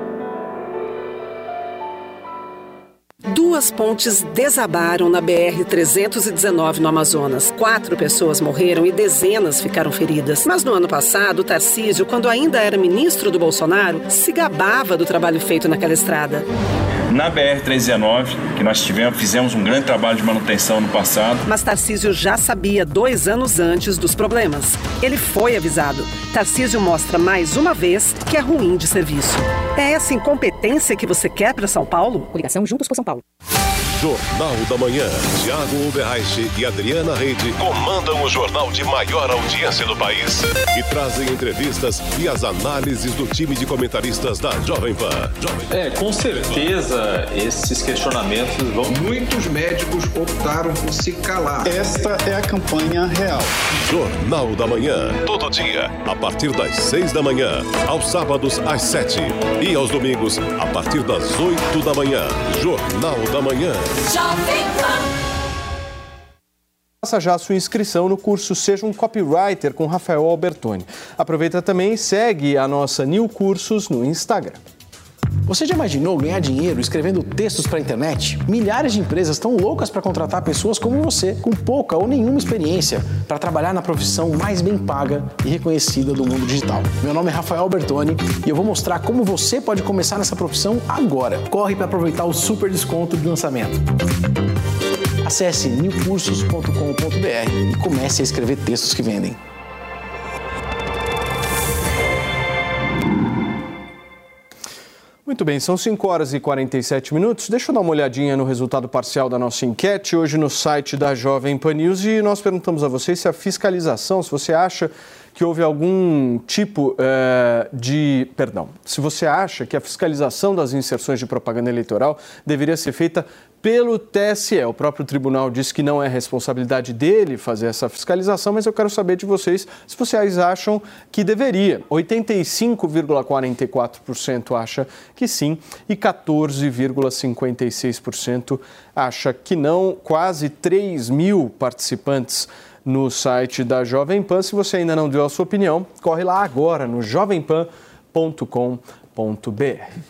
Duas pontes desabaram na B R trezentos e dezenove no Amazonas. Quatro pessoas morreram e dezenas ficaram feridas. Mas no ano passado, Tarcísio, quando ainda era ministro do Bolsonaro, se gabava do trabalho feito naquela estrada. Na B R trezentos e dezenove, que nós tivemos, fizemos um grande trabalho de manutenção no passado. Mas Tarcísio já sabia dois anos antes dos problemas. Ele foi avisado. Tarcísio mostra mais uma vez que é ruim de serviço. É essa incompetência que você quer para São Paulo? Coligação Juntos por São Paulo. Jornal da Manhã. Tiago Uberreich e Adriana Reide comandam o jornal de maior audiência do país e trazem entrevistas e as análises do time de comentaristas da Jovem Pan. Jovem Pan. É, com certeza esses questionamentos vão... Muitos médicos optaram por se calar. Esta é a campanha real. Jornal da Manhã. Todo dia, a partir das seis da manhã, aos sábados às sete e aos domingos, a partir das oito da manhã. Jornal da Manhã. Faça já a sua inscrição no curso Seja um Copywriter com Rafael Albertoni. Aproveita também e segue a nossa New Cursos no Instagram. Você já imaginou ganhar dinheiro escrevendo textos para a internet? Milhares de empresas estão loucas para contratar pessoas como você, com pouca ou nenhuma experiência, para trabalhar na profissão mais bem paga e reconhecida do mundo digital. Meu nome é Rafael Albertoni e eu vou mostrar como você pode começar nessa profissão agora. Corre para aproveitar o super desconto de lançamento. Acesse new cursos ponto com ponto b r e comece a escrever textos que vendem. Muito bem, são cinco horas e quarenta e sete minutos. Deixa eu dar uma olhadinha no resultado parcial da nossa enquete hoje no site da Jovem Pan News e nós perguntamos a vocês se a fiscalização, se você acha que houve algum tipo uh, de... Perdão, se você acha que a fiscalização das inserções de propaganda eleitoral deveria ser feita pelo T S E. O próprio tribunal disse que não é responsabilidade dele fazer essa fiscalização, mas eu quero saber de vocês se vocês acham que deveria. oitenta e cinco vírgula quarenta e quatro por cento acha que sim e quatorze vírgula cinquenta e seis por cento acha que não. Quase três mil participantes no site da Jovem Pan. Se você ainda não deu a sua opinião, corre lá agora no jovem pan ponto com ponto b r.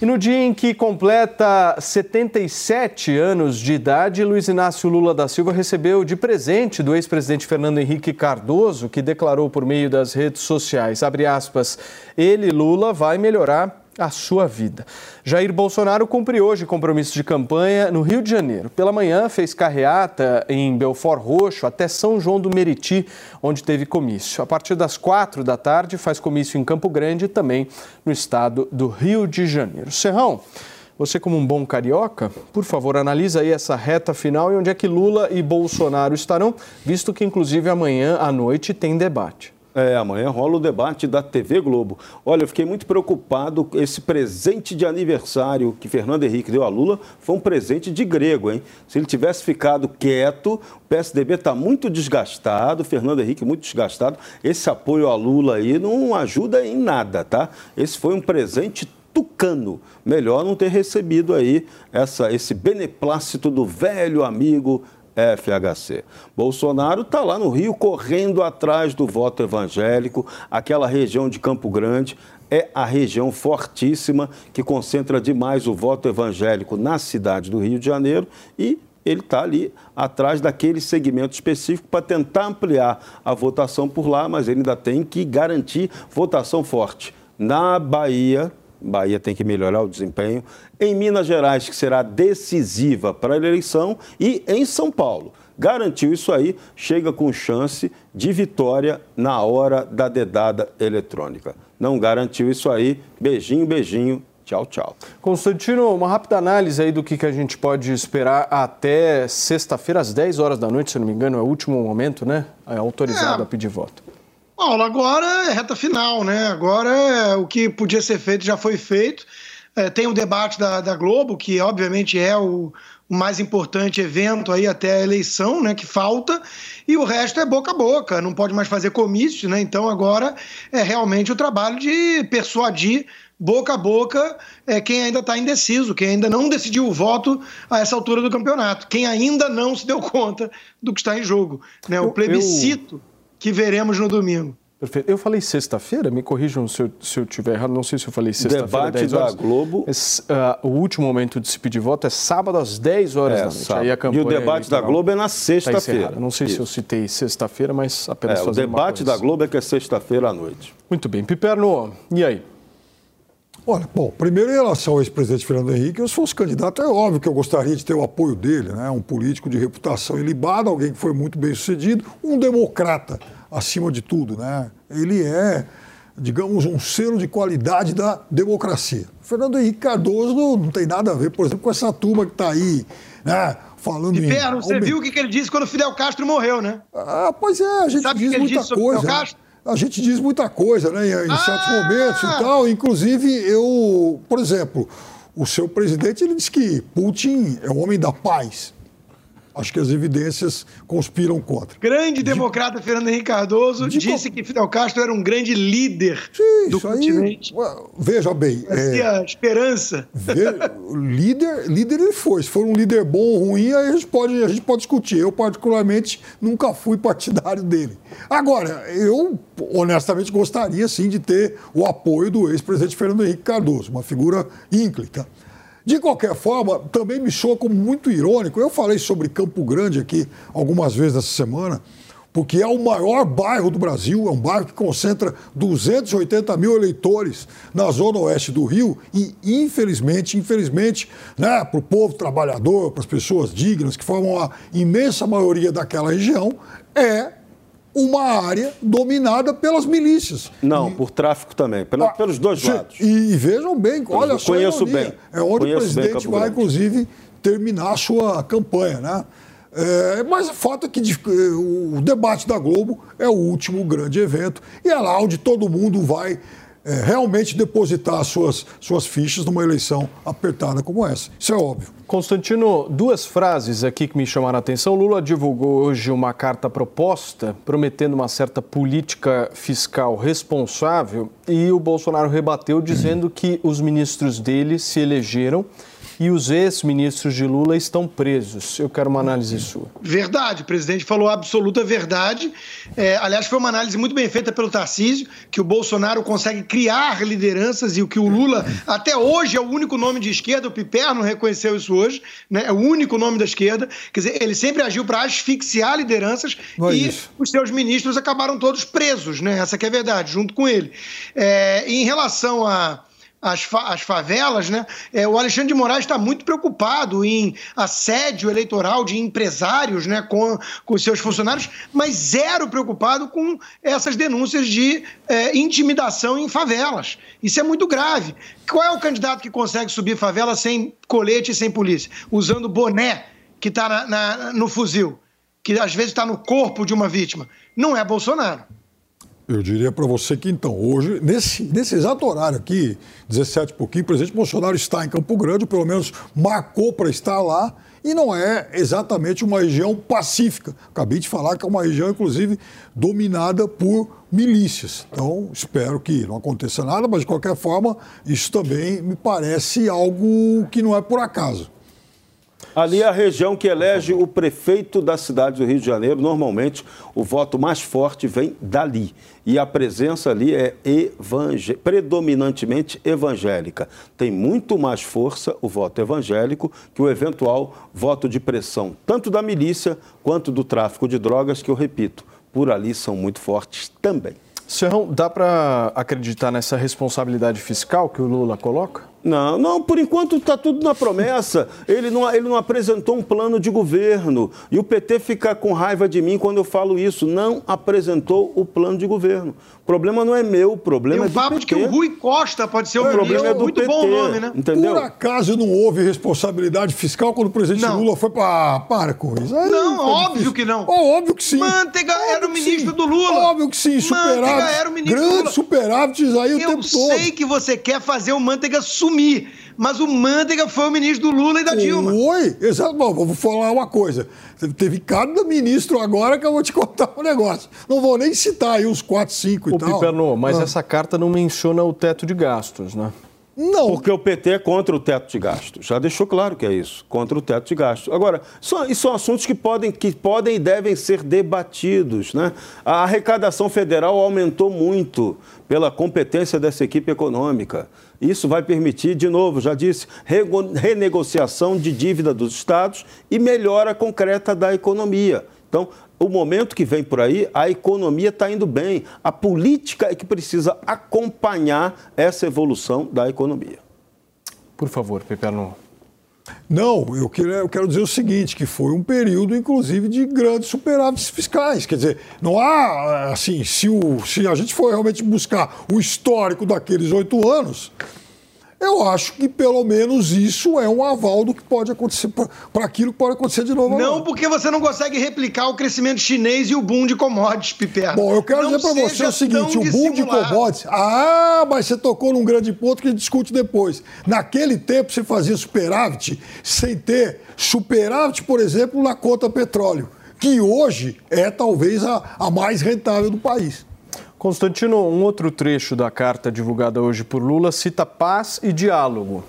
E no dia em que completa setenta e sete anos de idade, Luiz Inácio Lula da Silva recebeu de presente do ex-presidente Fernando Henrique Cardoso, que declarou por meio das redes sociais, abre aspas, ele, Lula, vai melhorar a sua vida. Jair Bolsonaro cumpre hoje compromisso de campanha no Rio de Janeiro. Pela manhã, fez carreata em Belford Roxo até São João do Meriti, onde teve comício. A partir das quatro da tarde, faz comício em Campo Grande e também no estado do Rio de Janeiro. Serrão, você como um bom carioca, por favor, analisa aí essa reta final e onde é que Lula e Bolsonaro estarão, visto que inclusive amanhã à noite tem debate. É, amanhã rola o debate da T V Globo. Olha, eu fiquei muito preocupado com esse presente de aniversário que Fernando Henrique deu a Lula, foi um presente de grego, hein? Se ele tivesse ficado quieto, o P S D B está muito desgastado, Fernando Henrique muito desgastado, esse apoio a Lula aí não ajuda em nada, tá? Esse foi um presente tucano. Melhor não ter recebido aí essa, esse beneplácito do velho amigo F H C. Bolsonaro está lá no Rio correndo atrás do voto evangélico. Aquela região de Campo Grande é a região fortíssima que concentra demais o voto evangélico na cidade do Rio de Janeiro e ele está ali atrás daquele segmento específico para tentar ampliar a votação por lá, mas ele ainda tem que garantir votação forte. Na Bahia, Bahia tem que melhorar o desempenho. Em Minas Gerais, que será decisiva para a eleição. E em São Paulo. Garantiu isso aí, chega com chance de vitória na hora da dedada eletrônica. Não garantiu isso aí, beijinho, beijinho, tchau, tchau. Constantino, uma rápida análise aí do que, que a gente pode esperar até sexta-feira, às dez horas da noite, se não me engano, é o último momento, né? É autorizado é. a pedir voto. Paulo, agora é reta final, né? Agora é, o que podia ser feito já foi feito. É, tem o debate da, da Globo, que obviamente é o, o mais importante evento aí até a eleição, né? Que falta, e o resto é boca a boca, não pode mais fazer comício, né? Então agora é realmente o trabalho de persuadir boca a boca é, quem ainda está indeciso, quem ainda não decidiu o voto a essa altura do campeonato, quem ainda não se deu conta do que está em jogo, né? O plebiscito eu... que veremos no domingo. Perfeito. Eu falei sexta-feira, me corrijam se eu, se eu tiver errado, não sei se eu falei sexta-feira, dez horas. Debate da Globo. Esse, uh, o último momento de se pedir voto é sábado às dez horas é, da noite. Aí a campanha e o debate da Globo é na sexta-feira. Tá, não sei Isso. se eu citei sexta-feira, mas apenas é, fazendo o debate da Globo é que é sexta-feira à noite. Muito bem. Piperno, e aí? Olha, bom, primeiro em relação ao ex-presidente Fernando Henrique, eu se fosse candidato, é óbvio que eu gostaria de ter o apoio dele, né? Um político de reputação ilibada, alguém que foi muito bem sucedido, um democrata, acima de tudo, né? Ele é, digamos, um selo de qualidade da democracia. Fernando Henrique Cardoso não, não tem nada a ver, por exemplo, com essa turma que está aí, né? Falando e, Pera, em... você viu o que ele disse quando Fidel Castro morreu, né? Ah, pois é, a gente Sabe diz que ele muita disse coisa. Fidel Castro? A gente diz muita coisa, né, em, em ah! certos momentos e tal. Inclusive, eu, por exemplo, o seu presidente, ele disse que Putin é o homem da paz. Acho que as evidências conspiram contra. Grande democrata de... Fernando Henrique Cardoso de... disse que Fidel Castro era um grande líder Sim, do isso continente. Aí, veja bem. Fazia é... esperança. Ve... líder, líder ele foi. Se for um líder bom ou ruim, aí a gente, pode, a gente pode discutir. Eu, particularmente, nunca fui partidário dele. Agora, eu, honestamente, gostaria, sim, de ter o apoio do ex-presidente Fernando Henrique Cardoso, uma figura ínclita. De qualquer forma, também me soa como muito irônico. Eu falei sobre Campo Grande aqui algumas vezes essa semana, porque é o maior bairro do Brasil, é um bairro que concentra duzentos e oitenta mil eleitores na zona oeste do Rio e, infelizmente, infelizmente, né, para o povo trabalhador, para as pessoas dignas, que formam a imensa maioria daquela região, é uma área dominada pelas milícias. Não, e... por tráfico também, pela, ah, pelos dois sim, lados. E, e vejam bem, olha só, conheço bem. É onde conheço o presidente vai, grande. inclusive, terminar a sua campanha, né? É, mas o fato é que o debate da Globo é o último grande evento e é lá onde todo mundo vai é, realmente depositar suas, suas fichas numa eleição apertada como essa. Isso é óbvio. Constantino, duas frases aqui que me chamaram a atenção. Lula divulgou hoje uma carta proposta prometendo uma certa política fiscal responsável e o Bolsonaro rebateu dizendo que os ministros dele se elegeram e os ex-ministros de Lula estão presos. Eu quero uma análise sua. Verdade, o presidente falou a absoluta verdade. É, aliás, foi uma análise muito bem feita pelo Tarcísio, que o Bolsonaro consegue criar lideranças e o que o Lula, até hoje, é o único nome de esquerda, o Piperno reconheceu isso hoje, né? É o único nome da esquerda. Quer dizer, ele sempre agiu para asfixiar lideranças Não e é os seus ministros acabaram todos presos, né? Essa que é a verdade, junto com ele. É, em relação a As, fa as favelas, né? É, o Alexandre de Moraes está muito preocupado em assédio eleitoral de empresários, né, com, com seus funcionários, mas zero preocupado com essas denúncias de é, intimidação em favelas. Isso é muito grave. Qual é o candidato que consegue subir favela sem colete e sem polícia? Usando boné que está no fuzil, que às vezes está no corpo de uma vítima? Não é Bolsonaro. Eu diria para você que, então, hoje, nesse, nesse exato horário aqui, dezessete e pouquinho, o presidente Bolsonaro está em Campo Grande, ou pelo menos marcou para estar lá, e não é exatamente uma região pacífica. Acabei de falar que é uma região, inclusive, dominada por milícias. Então, espero que não aconteça nada, mas, de qualquer forma, isso também me parece algo que não é por acaso. Ali é a região que elege o prefeito da cidade do Rio de Janeiro. Normalmente, o voto mais forte vem dali. E a presença ali é evangé- predominantemente evangélica. Tem muito mais força o voto evangélico que o eventual voto de pressão, tanto da milícia quanto do tráfico de drogas, que eu repito, por ali são muito fortes também. Serrão, dá para acreditar nessa responsabilidade fiscal que o Lula coloca? Não, não, por enquanto está tudo na promessa. Ele não, ele não apresentou um plano de governo. E o P T fica com raiva de mim quando eu falo isso. Não apresentou o plano de governo. O problema não é meu, o problema é do P T. Tem um papo de que o Rui Costa pode ser o, o problema é do muito P T, bom nome, né? Entendeu? Por acaso não houve responsabilidade fiscal quando o presidente não. Lula foi para... Para com isso. Aí, não, óbvio difícil. que não. Oh, óbvio que sim. Manteiga óbvio era o ministro sim. do Lula. Óbvio que sim, superávit. Manteiga era o ministro Grande do Lula. superávites aí o eu tempo todo. Eu sei que você quer fazer o Manteiga sumir. Mas o Manteiga foi o ministro do Lula e da Dilma. Oi, exato. Bom, vou falar uma coisa. Teve cada ministro agora que eu vou te contar um negócio. Não vou nem citar aí uns quatro, cinco e Ô, tal. Piperno, mas ah. essa carta não menciona o teto de gastos, né? Não. Porque o P T é contra o teto de gastos. Já deixou claro que é isso, contra o teto de gastos. Agora, isso são assuntos que podem, que podem e devem ser debatidos, né? A arrecadação federal aumentou muito pela competência dessa equipe econômica. Isso vai permitir, de novo, já disse, renegociação de dívida dos estados e melhora concreta da economia. Então, o momento que vem por aí, a economia está indo bem. A política é que precisa acompanhar essa evolução da economia. Por favor, Piperno. Não, eu quero, eu quero dizer o seguinte, que foi um período, inclusive, de grandes superávites fiscais. Quer dizer, não há, assim, se, o, se a gente for realmente buscar o histórico daqueles oito anos, eu acho que pelo menos isso é um aval do que pode acontecer, para aquilo que pode acontecer de novo. Não, porque você não consegue replicar o crescimento chinês e o boom de commodities, Piperno. Bom, eu quero não dizer para você o seguinte, o boom de commodities... Ah, mas você tocou num grande ponto que a gente discute depois. Naquele tempo você fazia superávit sem ter superávit, por exemplo, na conta petróleo, que hoje é talvez a, a mais rentável do país. Constantino, um outro trecho da carta divulgada hoje por Lula cita paz e diálogo.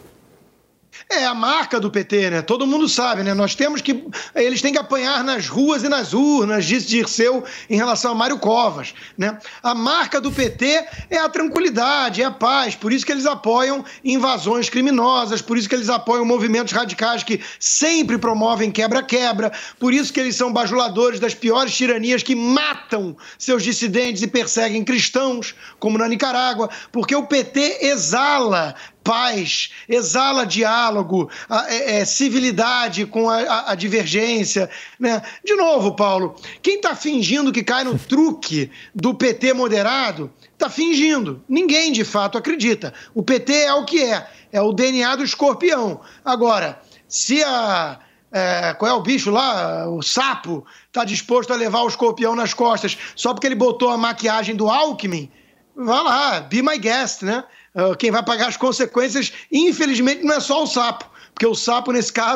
É a marca do P T, né? Todo mundo sabe, né? Nós temos que... Eles têm que apanhar nas ruas e nas urnas, disse Dirceu em relação a Mário Covas, né? A marca do P T é a tranquilidade, é a paz. Por isso que eles apoiam invasões criminosas, por isso que eles apoiam movimentos radicais que sempre promovem quebra-quebra, por isso que eles são bajuladores das piores tiranias que matam seus dissidentes e perseguem cristãos, como na Nicarágua, porque o P T exala paz, exala diálogo, a, é, é, civilidade com a, a, a divergência, né? De novo, Paulo, quem está fingindo que cai no truque do P T moderado, está fingindo. Ninguém, de fato, acredita. O P T é o que é, é o D N A do escorpião. Agora, se a... É, qual é o bicho lá? O sapo está disposto a levar o escorpião nas costas só porque ele botou a maquiagem do Alckmin, vá lá, be my guest, né? Quem vai pagar as consequências, infelizmente, não é só o sapo, porque o sapo, nesse caso,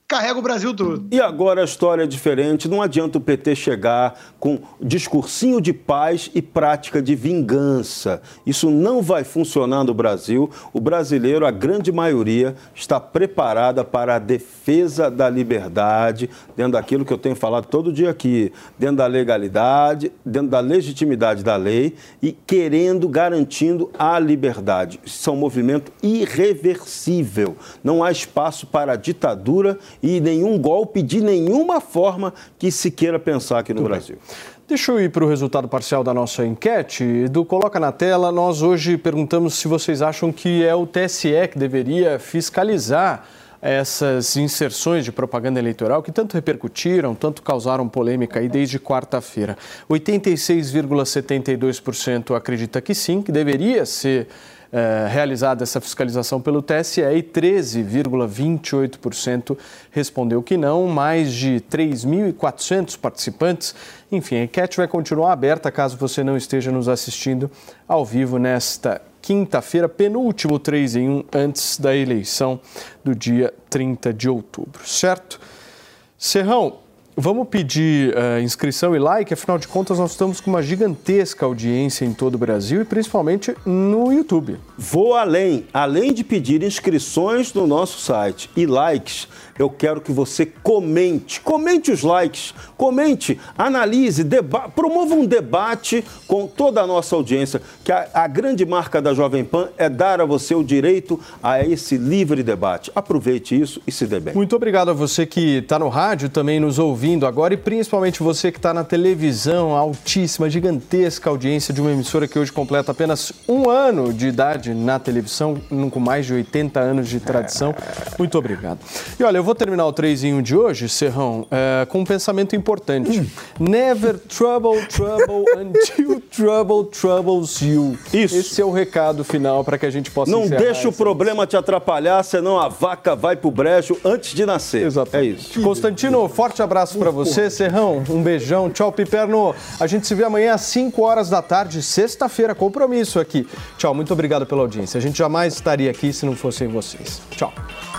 carrega o Brasil todo. E agora a história é diferente. Não adianta o P T chegar com discursinho de paz e prática de vingança. Isso não vai funcionar no Brasil. O brasileiro, a grande maioria, está preparada para a defesa da liberdade, dentro daquilo que eu tenho falado todo dia aqui, dentro da legalidade, dentro da legitimidade da lei e querendo, garantindo a liberdade. Isso é um movimento irreversível. Não há espaço para ditadura e nenhum golpe de nenhuma forma que se queira pensar aqui no Tudo Brasil. Bem. Deixa eu ir para o resultado parcial da nossa enquete. Edu, coloca na tela. Nós hoje perguntamos se vocês acham que é o T S E que deveria fiscalizar essas inserções de propaganda eleitoral que tanto repercutiram, tanto causaram polêmica aí desde quarta-feira. oitenta e seis vírgula setenta e dois por cento acredita que sim, que deveria ser É, realizada essa fiscalização pelo T S E e treze vírgula vinte e oito por cento respondeu que não, mais de três mil e quatrocentos participantes. Enfim, a enquete vai continuar aberta caso você não esteja nos assistindo ao vivo nesta quinta-feira, penúltimo três em um antes da eleição do dia trinta de outubro, certo? Serrão, vamos pedir uh, inscrição e like, afinal de contas nós estamos com uma gigantesca audiência em todo o Brasil e principalmente no YouTube. Vou além, além de pedir inscrições no nosso site e likes, eu quero que você comente, comente os likes, comente, analise, deba- promova um debate com toda a nossa audiência, que a, a grande marca da Jovem Pan é dar a você o direito a esse livre debate. Aproveite isso e se dê bem. Muito obrigado a você que está no rádio também nos ouvindo agora e principalmente você que está na televisão, a altíssima, gigantesca audiência de uma emissora que hoje completa apenas um ano de idade na televisão, com mais de oitenta anos de tradição. Muito obrigado. E olha, eu vou terminar o três em um de hoje, Serrão, é, com um pensamento importante. Hum. Never trouble trouble until trouble troubles you. Isso. Esse é o recado final para que a gente possa Não deixa o problema te atrapalhar, senão a vaca vai pro brejo antes de nascer. Exato. É isso. Constantino, forte abraço para você. Serrão, um beijão. Tchau, Piperno. A gente se vê amanhã às cinco horas da tarde, sexta-feira, compromisso aqui. Tchau, muito obrigado pela audiência. A gente jamais estaria aqui se não fossem vocês. Tchau.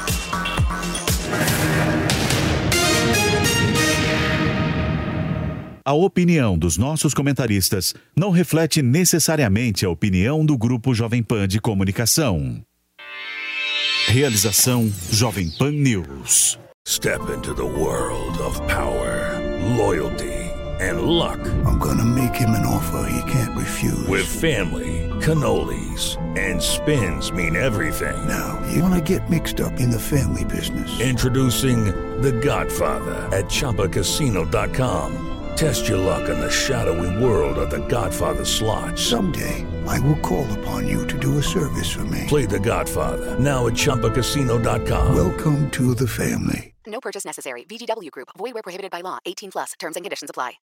A opinião dos nossos comentaristas não reflete necessariamente a opinião do Grupo Jovem Pan de Comunicação. Realização Jovem Pan News. Step into the world of power, loyalty, and luck. I'm gonna make him an offer he can't refuse. With family, cannolis, and spins mean everything. Now, you wanna get mixed up in the family business. Introducing The Godfather at Chumba Casino dot com. Test your luck in the shadowy world of The Godfather slot. Someday, I will call upon you to do a service for me. Play The Godfather, now at Chumba Casino dot com. Welcome to the family. No purchase necessary. V G W Group. Void where prohibited by law. eighteen plus. Terms and conditions apply.